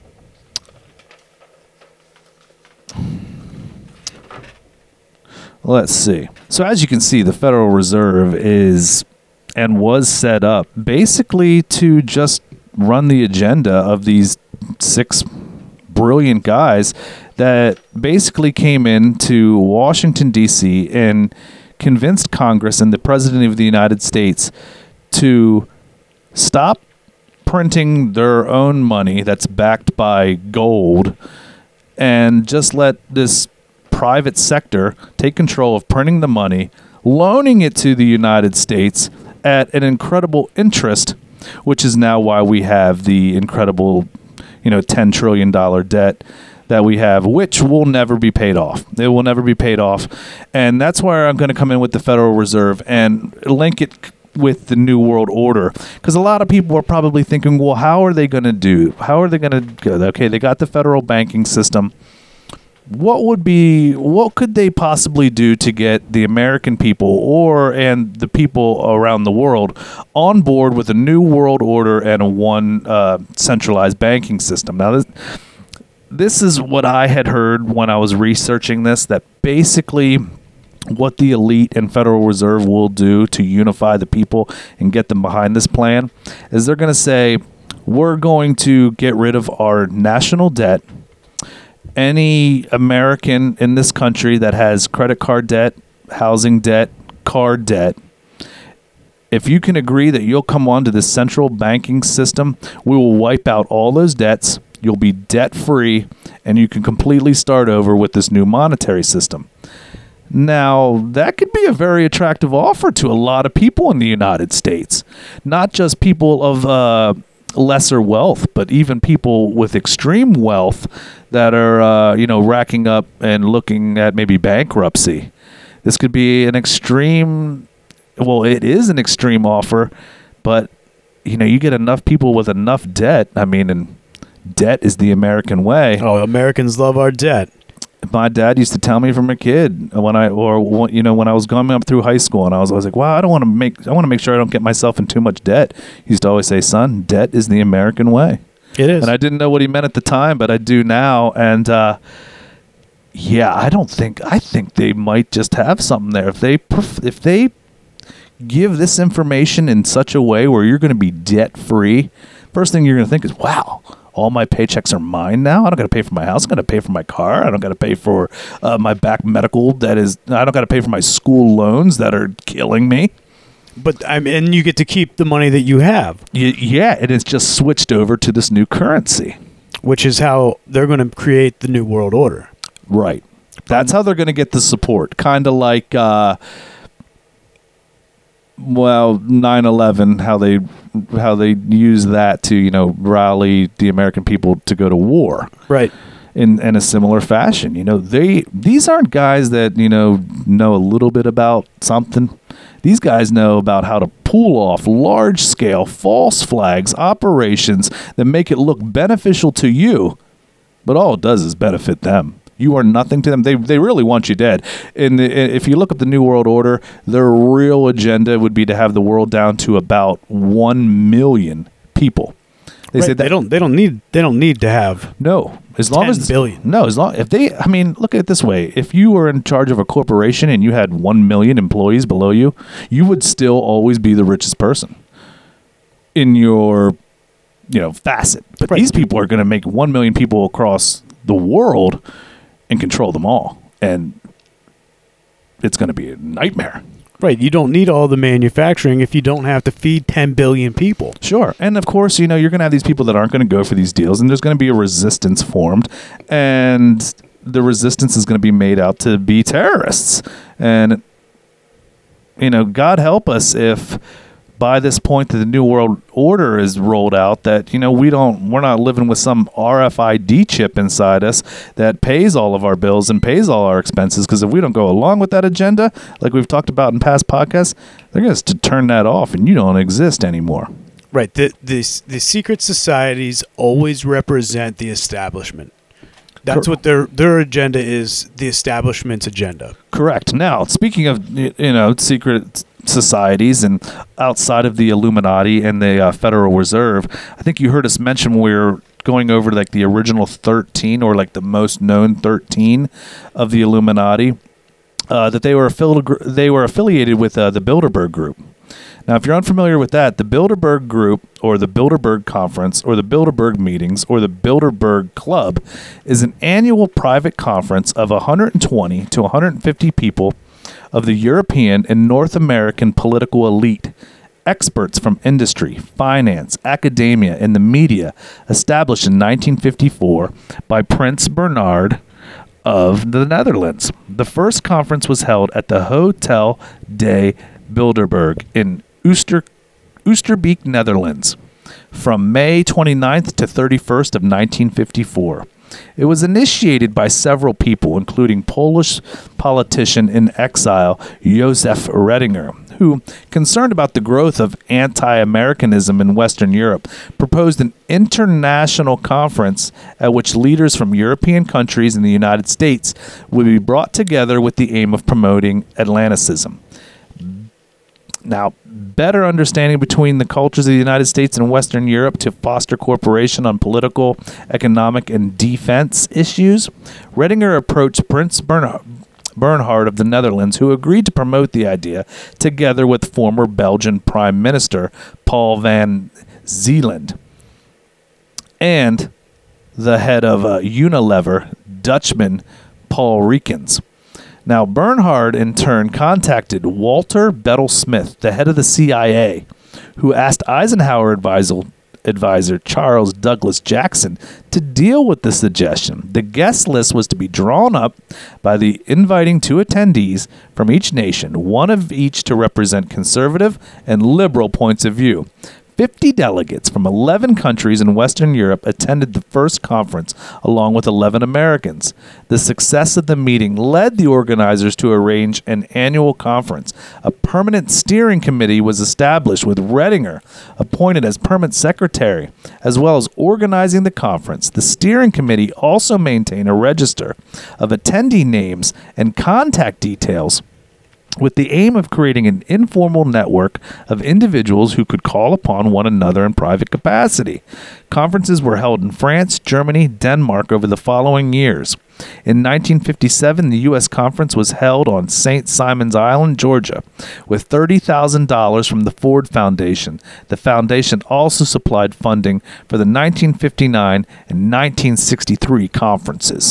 let's see. So, as you can see, the Federal Reserve is and was set up basically to just run the agenda of these six brilliant guys that basically came into Washington, D C and convinced Congress and the President of the United States to stop printing their own money that's backed by gold and just let this private sector take control of printing the money, loaning it to the United States at an incredible interest, which is now why we have the incredible, you know, ten trillion dollars debt that we have, which will never be paid off. It will never be paid off. And that's where I'm going to come in with the Federal Reserve and link it with the New World Order. Because a lot of people are probably thinking, well, how are they going to do? How are they going to go? Okay, they got the federal banking system. What would be, what could they possibly do to get the American people or and the people around the world on board with a New World Order and a one uh, centralized banking system? Now, this, this is what I had heard when I was researching this, that basically what the elite and Federal Reserve will do to unify the people and get them behind this plan is they're going to say, we're going to get rid of our national debt. Any American in this country that has credit card debt, housing debt, car debt, if you can agree that you'll come onto this central banking system, we will wipe out all those debts. You'll be debt-free, and you can completely start over with this new monetary system. Now, that could be a very attractive offer to a lot of people in the United States, not just people of uh, lesser wealth, but even people with extreme wealth that are, uh, you know, racking up and looking at maybe bankruptcy. This could be an extreme, well, it is an extreme offer, but, you know, you get enough people with enough debt. I mean, and debt is the American way. Oh, Americans love our debt. My dad used to tell me from a kid when I, or you know, when I was going up through high school, and I was, I was like, wow, I don't want to make, I want to make sure I don't get myself in too much debt. He used to always say, son, debt is the American way. It is. And I didn't know what he meant at the time, but I do now. And uh, yeah, I don't think, I think they might just have something there. If they, perf- if they give this information in such a way where you're going to be debt free, first thing you're going to think is, wow, all my paychecks are mine now. I don't got to pay for my house. I got to pay for my car. I don't got to pay for uh, my back medical. That is, I don't got to pay for my school loans that are killing me. But I mean, and you get to keep the money that you have. Y- yeah, and it's just switched over to this new currency, which is how they're going to create the New World Order. Right. That's how they're going to get the support. Kind of like, uh, well, nine eleven, how they how they use that to, you know, rally the American people to go to war. Right. In, in a similar fashion. You know, they these aren't guys that, you know, know a little bit about something. These guys know about how to pull off large-scale false flags operations that make it look beneficial to you, but all it does is benefit them. You are nothing to them. They they really want you dead. And if you look at the New World Order, their real agenda would be to have the world down to about one million people. They right. said that they don't. They don't need. They don't need to have. No, as long as billion. No, as long if they. I mean, look at it this way: if you were in charge of a corporation and you had one million employees below you, you would still always be the richest person in your, you know, facet. But right. these people are going to make one million people across the world and control them all, and it's going to be a nightmare. Right, you don't need all the manufacturing if you don't have to feed ten billion people. Sure, and of course, you know, you're going to have these people that aren't going to go for these deals, and there's going to be a resistance formed, and the resistance is going to be made out to be terrorists. And, you know, God help us if by this point that the New World Order is rolled out, that, you know, we don't, we're not living with some R F I D chip inside us that pays all of our bills and pays all our expenses. Because if we don't go along with that agenda, like we've talked about in past podcasts, they're going to turn that off and you don't exist anymore. Right. The, the, the secret societies always represent the establishment. That's Cor- what their their agenda is, the establishment's agenda. Correct. Now, speaking of, you know, secret societies and outside of the Illuminati and the uh, Federal Reserve. I think you heard us mention when we were going over like the original thirteen or like the most known thirteen of the Illuminati, uh, that they were affili- they were affiliated with uh, the Bilderberg Group. Now, if you're unfamiliar with that, the Bilderberg Group or the Bilderberg Conference or the Bilderberg Meetings or the Bilderberg Club is an annual private conference of one hundred twenty to one hundred fifty people of the European and North American political elite, experts from industry, finance, academia, and the media, established in nineteen fifty-four by Prince Bernhard of the Netherlands. The first conference was held at the Hotel de Bilderberg in Ooster, Oosterbeek, Netherlands, from May twenty-ninth to thirty-first of nineteen fifty-four. It was initiated by several people, including Polish politician in exile Josef Redinger, who, concerned about the growth of anti-Americanism in Western Europe, proposed an international conference at which leaders from European countries and the United States would be brought together with the aim of promoting Atlanticism. Now, better understanding between the cultures of the United States and Western Europe to foster cooperation on political, economic, and defense issues, Redinger approached Prince Bernhard, Bernhard of the Netherlands, who agreed to promote the idea together with former Belgian Prime Minister Paul van Zeeland and the head of uh, Unilever, Dutchman Paul Rekens. Now, Bernhard, in turn, contacted Walter Bedell Smith, the head of the C I A, who asked Eisenhower advisor, advisor Charles Douglas Jackson to deal with the suggestion. The guest list was to be drawn up by the inviting two attendees from each nation, one of each to represent conservative and liberal points of view. fifty delegates from eleven countries in Western Europe attended the first conference, along with eleven Americans. The success of the meeting led the organizers to arrange an annual conference. A permanent steering committee was established with Redinger appointed as permanent secretary, as well as organizing the conference. The steering committee also maintained a register of attendee names and contact details, with the aim of creating an informal network of individuals who could call upon one another in private capacity. Conferences were held in France, Germany, Denmark over the following years. In nineteen fifty-seven, the U S conference was held on Saint Simon's Island, Georgia, with thirty thousand dollars from the Ford Foundation. The foundation also supplied funding for the nineteen fifty-nine and nineteen sixty-three conferences.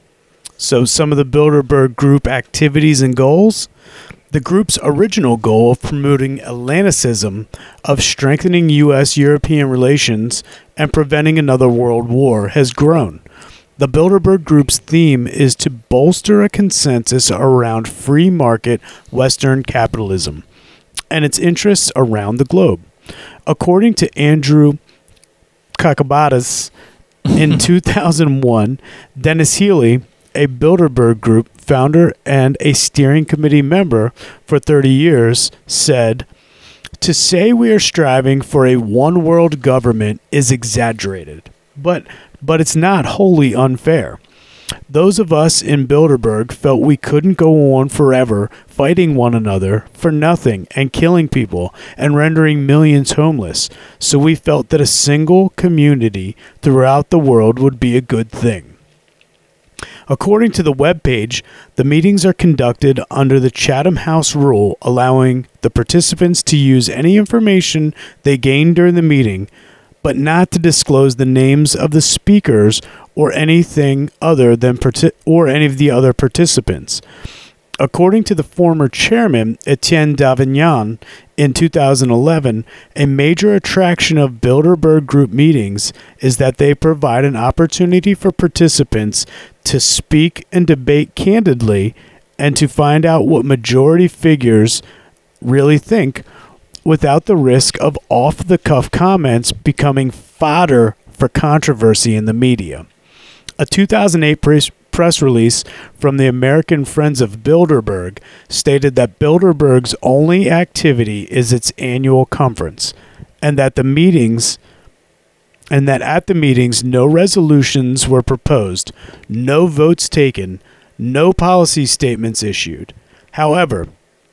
So some of the Bilderberg Group activities and goals. The group's original goal of promoting Atlanticism, of strengthening U S European relations, and preventing another world war has grown. The Bilderberg Group's theme is to bolster a consensus around free market Western capitalism and its interests around the globe. According to Andrew Kakabadis, in two thousand one, Dennis Healy, a Bilderberg Group founder and a steering committee member for thirty years, said, "To say we are striving for a one-world government is exaggerated, but but it's not wholly unfair. Those of us in Bilderberg felt we couldn't go on forever fighting one another for nothing and killing people and rendering millions homeless, so we felt that a single community throughout the world would be a good thing." According to the webpage, the meetings are conducted under the Chatham House rule, allowing the participants to use any information they gain during the meeting, but not to disclose the names of the speakers or anything other than parti- or any of the other participants. According to the former chairman, Etienne Davignon, in two thousand eleven, a major attraction of Bilderberg Group meetings is that they provide an opportunity for participants to speak and debate candidly and to find out what majority figures really think without the risk of off-the-cuff comments becoming fodder for controversy in the media. A two thousand eight press press release from the American Friends of Bilderberg stated that Bilderberg's only activity is its annual conference, and that the meetings and that at the meetings no resolutions were proposed, no votes taken, no policy statements issued. However,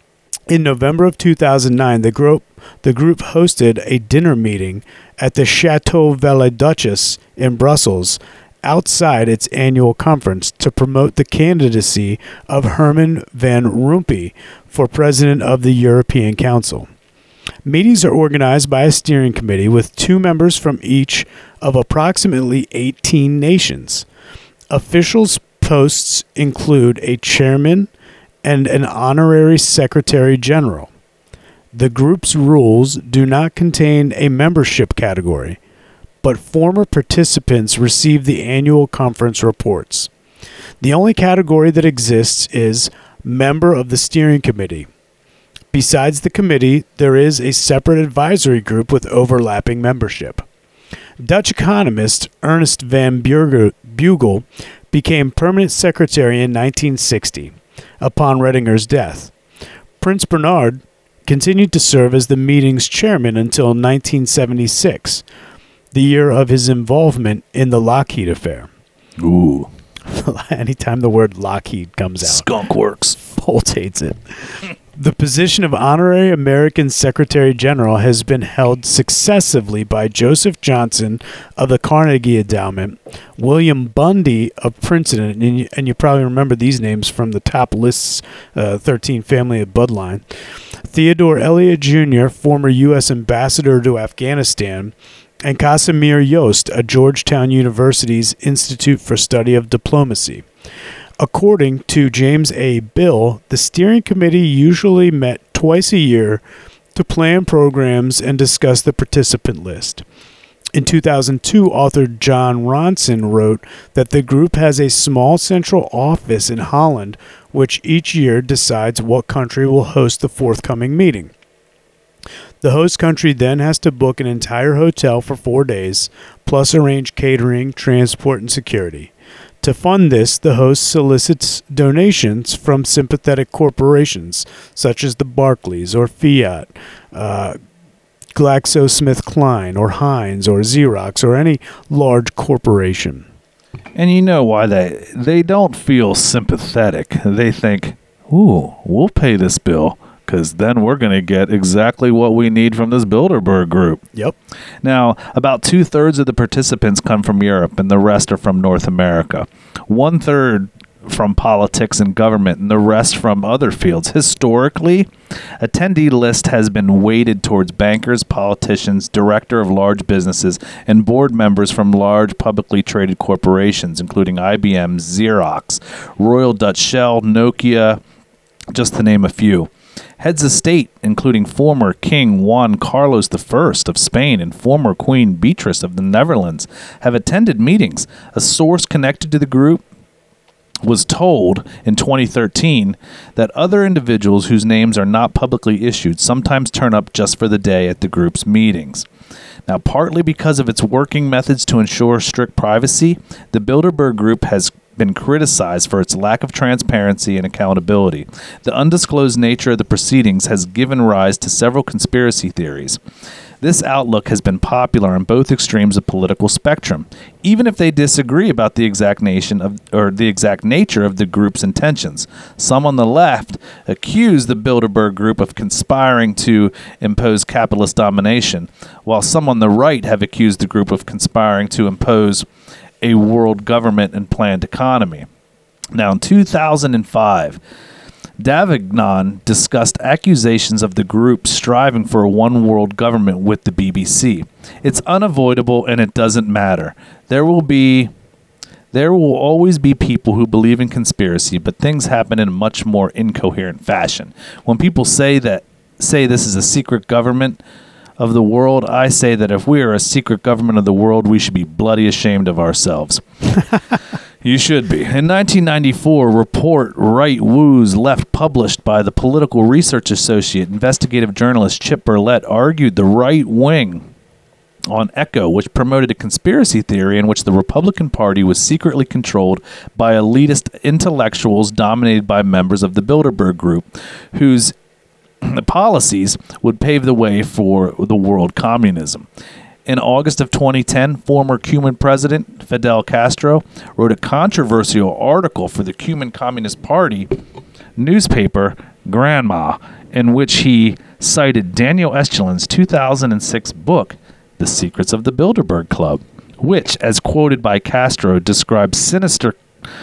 In November of two thousand nine, the group the group hosted a dinner meeting at the Chateau Villa-Duchesse in Brussels outside its annual conference to promote the candidacy of Herman Van Rompuy for president of the European Council. Meetings are organized by a steering committee with two members from each of approximately eighteen nations. Officials' posts include a chairman and an honorary secretary general. The group's rules do not contain a membership category, but former participants receive the annual conference reports. The only category that exists is member of the steering committee. Besides the committee, there is a separate advisory group with overlapping membership. Dutch economist Ernest van Buegel became permanent secretary in nineteen sixty, upon Redinger's death. Prince Bernhard continued to serve as the meeting's chairman until nineteen seventy-six, the year of his involvement in the Lockheed affair. Ooh. Anytime the word Lockheed comes out, Skunk Works. Bolt hates it. The position of Honorary American Secretary General has been held successively by Joseph Johnson of the Carnegie Endowment, William Bundy of Princeton, and you, and you probably remember these names from the top lists, uh, thirteen family of Bloodline, Theodore Elliott Junior, former U S ambassador to Afghanistan, and Casimir Yost, a Georgetown University's Institute for Study of Diplomacy. According to James A. Bill, the steering committee usually met twice a year to plan programs and discuss the participant list. In two thousand two, author John Ronson wrote that the group has a small central office in Holland, which each year decides what country will host the forthcoming meeting. The host country then has to book an entire hotel for four days, plus arrange catering, transport, and security. To fund this, the host solicits donations from sympathetic corporations such as the Barclays or Fiat, uh, GlaxoSmithKline or Heinz or Xerox or any large corporation. And you know why they they don't feel sympathetic. They think, ooh, we'll pay this bill because then we're going to get exactly what we need from this Bilderberg group. Yep. Now, about two-thirds of the participants come from Europe, and the rest are from North America. One-third from politics and government, and the rest from other fields. Historically, attendee list has been weighted towards bankers, politicians, director of large businesses, and board members from large publicly traded corporations, including I B M, Xerox, Royal Dutch Shell, Nokia, just to name a few. Heads of state, including former King Juan Carlos the First of Spain and former Queen Beatrice of the Netherlands, have attended meetings. A source connected to the group was told in twenty thirteen that other individuals whose names are not publicly issued sometimes turn up just for the day at the group's meetings. Now, partly because of its working methods to ensure strict privacy, the Bilderberg Group has been criticized for its lack of transparency and accountability. The undisclosed nature of the proceedings has given rise to several conspiracy theories. This outlook has been popular on both extremes of political spectrum, even if they disagree about the exact nation of or the exact nature of the group's intentions. Some on the left accuse the Bilderberg Group of conspiring to impose capitalist domination, while some on the right have accused the group of conspiring to impose a world government and planned economy. Now, in two thousand five, Davignon discussed accusations of the group striving for a one-world government with the B B C. It's unavoidable and it doesn't matter. There will be, there will always be people who believe in conspiracy, but things happen in a much more incoherent fashion. When people say that, say this is a secret government of the world, I say that if we are a secret government of the world, we should be bloody ashamed of ourselves. You should be. In nineteen ninety-four, report Right Woos Left, published by the political research associate, investigative journalist Chip Burlett, argued the right wing on Echo, which promoted a conspiracy theory in which the Republican Party was secretly controlled by elitist intellectuals dominated by members of the Bilderberg Group, whose policies would pave the way for the world communism. In August of twenty ten, former Cuban president Fidel Castro wrote a controversial article for the Cuban Communist Party newspaper Grandma, in which he cited Daniel Estulon's two thousand six book, The Secrets of the Bilderberg Club, which, as quoted by Castro, describes sinister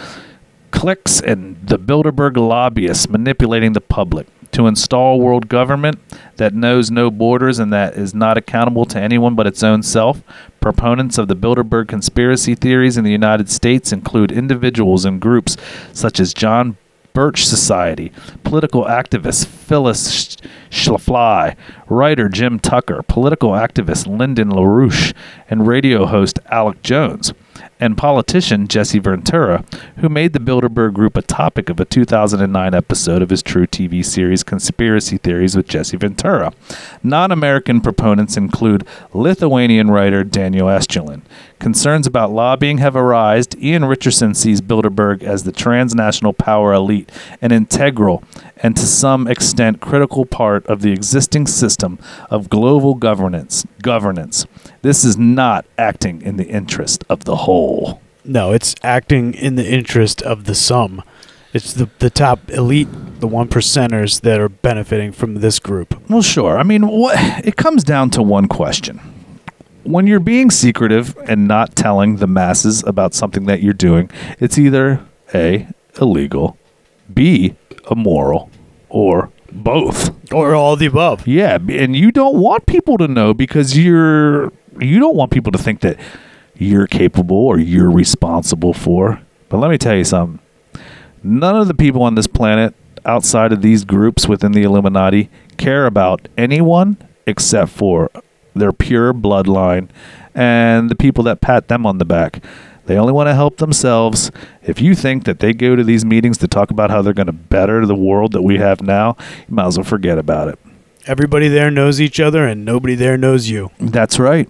cliques and the Bilderberg lobbyists manipulating the public to install world government that knows no borders and that is not accountable to anyone but its own self. Proponents of the Bilderberg conspiracy theories in the United States include individuals and groups such as John Birch Society, political activist Phyllis Schlafly, writer Jim Tucker, political activist Lyndon LaRouche, and radio host Alec Jones, and politician Jesse Ventura, who made the Bilderberg Group a topic of a two thousand nine episode of his True T V series Conspiracy Theories with Jesse Ventura. Non-American proponents include Lithuanian writer Daniel Estulon. Concerns about lobbying have arisen. Ian Richardson sees Bilderberg as the transnational power elite, an integral and to some extent critical part of the existing system of global governance. Governance. This is not acting in the interest of the whole. No, it's acting in the interest of the sum. It's the the top elite, the one percenters that are benefiting from this group. Well, sure. I mean, what it comes down to one question. When you're being secretive and not telling the masses about something that you're doing, it's either A, illegal, B, immoral, or both. Or all the above. Yeah, and you don't want people to know because you're you don't want people to think that you're capable or you're responsible for. But let me tell you something. None of the people on this planet outside of these groups within the Illuminati care about anyone except for their pure bloodline and the people that pat them on the back. They only want to help themselves. If you think that they go to these meetings to talk about how they're going to better the world that we have now, you might as well forget about it. Everybody there knows each other and nobody there knows you. That's right.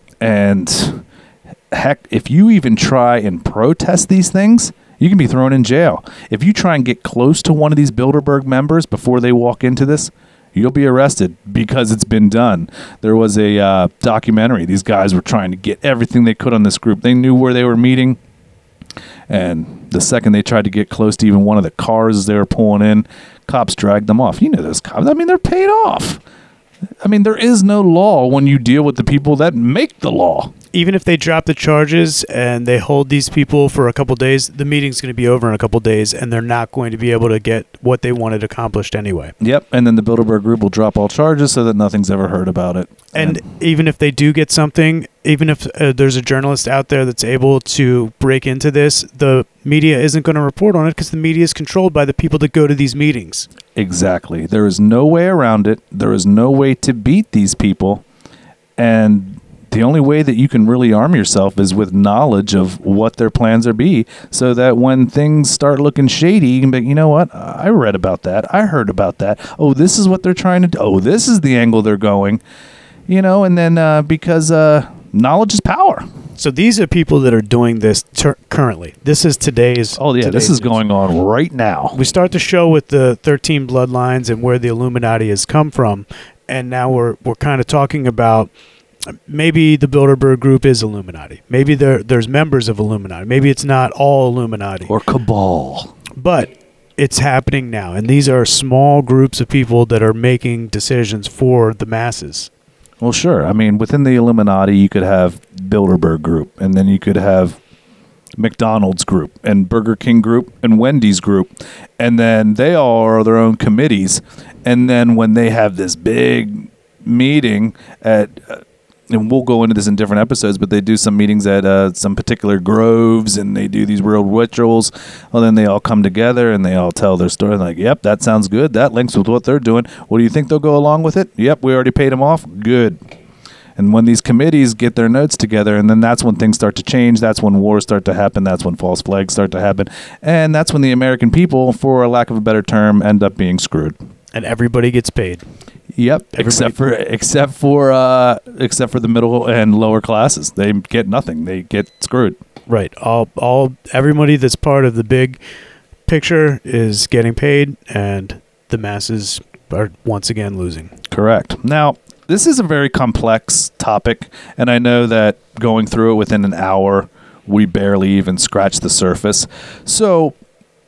And heck, if you even try and protest these things, you can be thrown in jail. If you try and get close to one of these Bilderberg members before they walk into this, you'll be arrested because it's been done. There was a uh, documentary. These guys were trying to get everything they could on this group. They knew where they were meeting. And the second they tried to get close to even one of the cars they were pulling in, cops dragged them off. You know those cops. I mean, they're paid off. I mean, there is no law when you deal with the people that make the law. Even if they drop the charges and they hold these people for a couple days, the meeting's going to be over in a couple days, and they're not going to be able to get what they wanted accomplished anyway. Yep, and then the Bilderberg Group will drop all charges so that nothing's ever heard about it. And, and even if they do get something, even if uh, there's a journalist out there that's able to break into this, the media isn't going to report on it because the media is controlled by the people that go to these meetings. Exactly. There is no way around it. There is no way to beat these people. And the only way that you can really arm yourself is with knowledge of what their plans are be, so that when things start looking shady, you can be, you know what? I read about that. I heard about that. Oh, this is what they're trying to do. Oh, this is the angle they're going. You know, and then uh, because uh, knowledge is power. So these are people that are doing this ter- currently. This is today's. Oh, yeah, this is news. going on right now. We start the show with the thirteen bloodlines and where the Illuminati has come from. And now we're we're kind of talking about maybe the Bilderberg Group is Illuminati. Maybe there there's members of Illuminati. Maybe it's not all Illuminati. Or cabal. But it's happening now. And these are small groups of people that are making decisions for the masses. Well, sure. I mean, within the Illuminati, you could have Bilderberg Group, and then you could have McDonald's Group, and Burger King Group, and Wendy's Group, and then they all are their own committees. And then when they have this big meeting at, uh, and we'll go into this in different episodes, but they do some meetings at uh, some particular groves, and they do these real rituals. Well, then they all come together, and they all tell their story. Like, yep, that sounds good. That links with what they're doing. What do you think they'll go along with it? Yep, we already paid them off. Good. And when these committees get their notes together, and then that's when things start to change. That's when wars start to happen. That's when false flags start to happen. And that's when the American people, for a lack of a better term, end up being screwed. And everybody gets paid. Yep, Everybody except for except for uh, except for the middle and lower classes. They get nothing. They get screwed. Right. All all everybody that's part of the big picture is getting paid, and the masses are once again losing. Correct. Now, this is a very complex topic, and I know that going through it within an hour, we barely even scratch the surface. So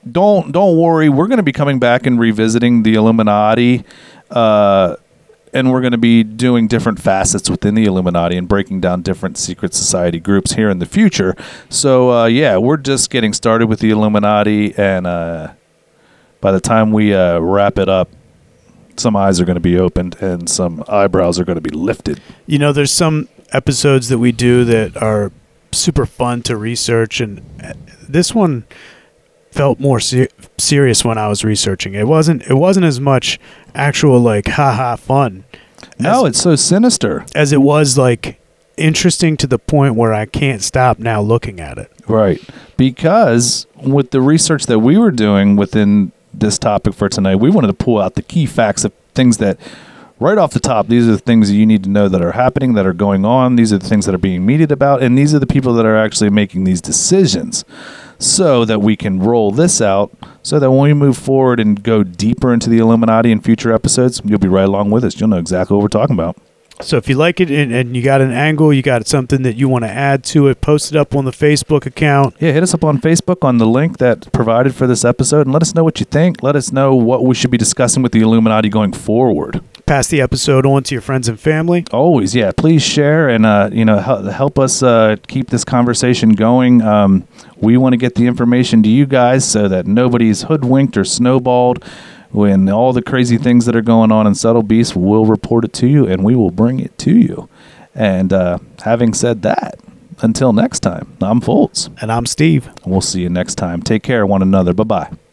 don't don't worry. We're going to be coming back and revisiting the Illuminati, uh, and we're going to be doing different facets within the Illuminati and breaking down different secret society groups here in the future. So uh, yeah, we're just getting started with the Illuminati, and uh, by the time we uh, wrap it up, some eyes are going to be opened and some eyebrows are going to be lifted. You know, there's some episodes that we do that are super fun to research, and this one felt more ser- serious when I was researching. It wasn't it wasn't as much actual like haha fun. No, as, it's so sinister. as it was like interesting to the point where I can't stop now looking at it. Right. Because with the research that we were doing within this topic for tonight, we wanted to pull out the key facts of things that right off the top, these are the things that you need to know that are happening, that are going on. These are the things that are being meted about, and these are the people that are actually making these decisions, so that we can roll this out, so that when we move forward and go deeper into the Illuminati in future episodes, you'll be right along with us. You'll know exactly what we're talking about. So if you like it and, and you got an angle, you got something that you want to add to it, post it up on the Facebook account. Yeah, hit us up on Facebook on the link that's provided for this episode, and let us know what you think. Let us know what we should be discussing with the Illuminati going forward. Pass the episode on to your friends and family. Always, yeah. Please share and uh, you know help, help us uh, keep this conversation going. Um, we want to get the information to you guys so that nobody's hoodwinked or snowballed. When all the crazy things that are going on in Subtle Beast, we'll report it to you and we will bring it to you. And uh, having said that, until next time, I'm Foltz. And I'm Steve. We'll see you next time. Take care of one another. Bye-bye.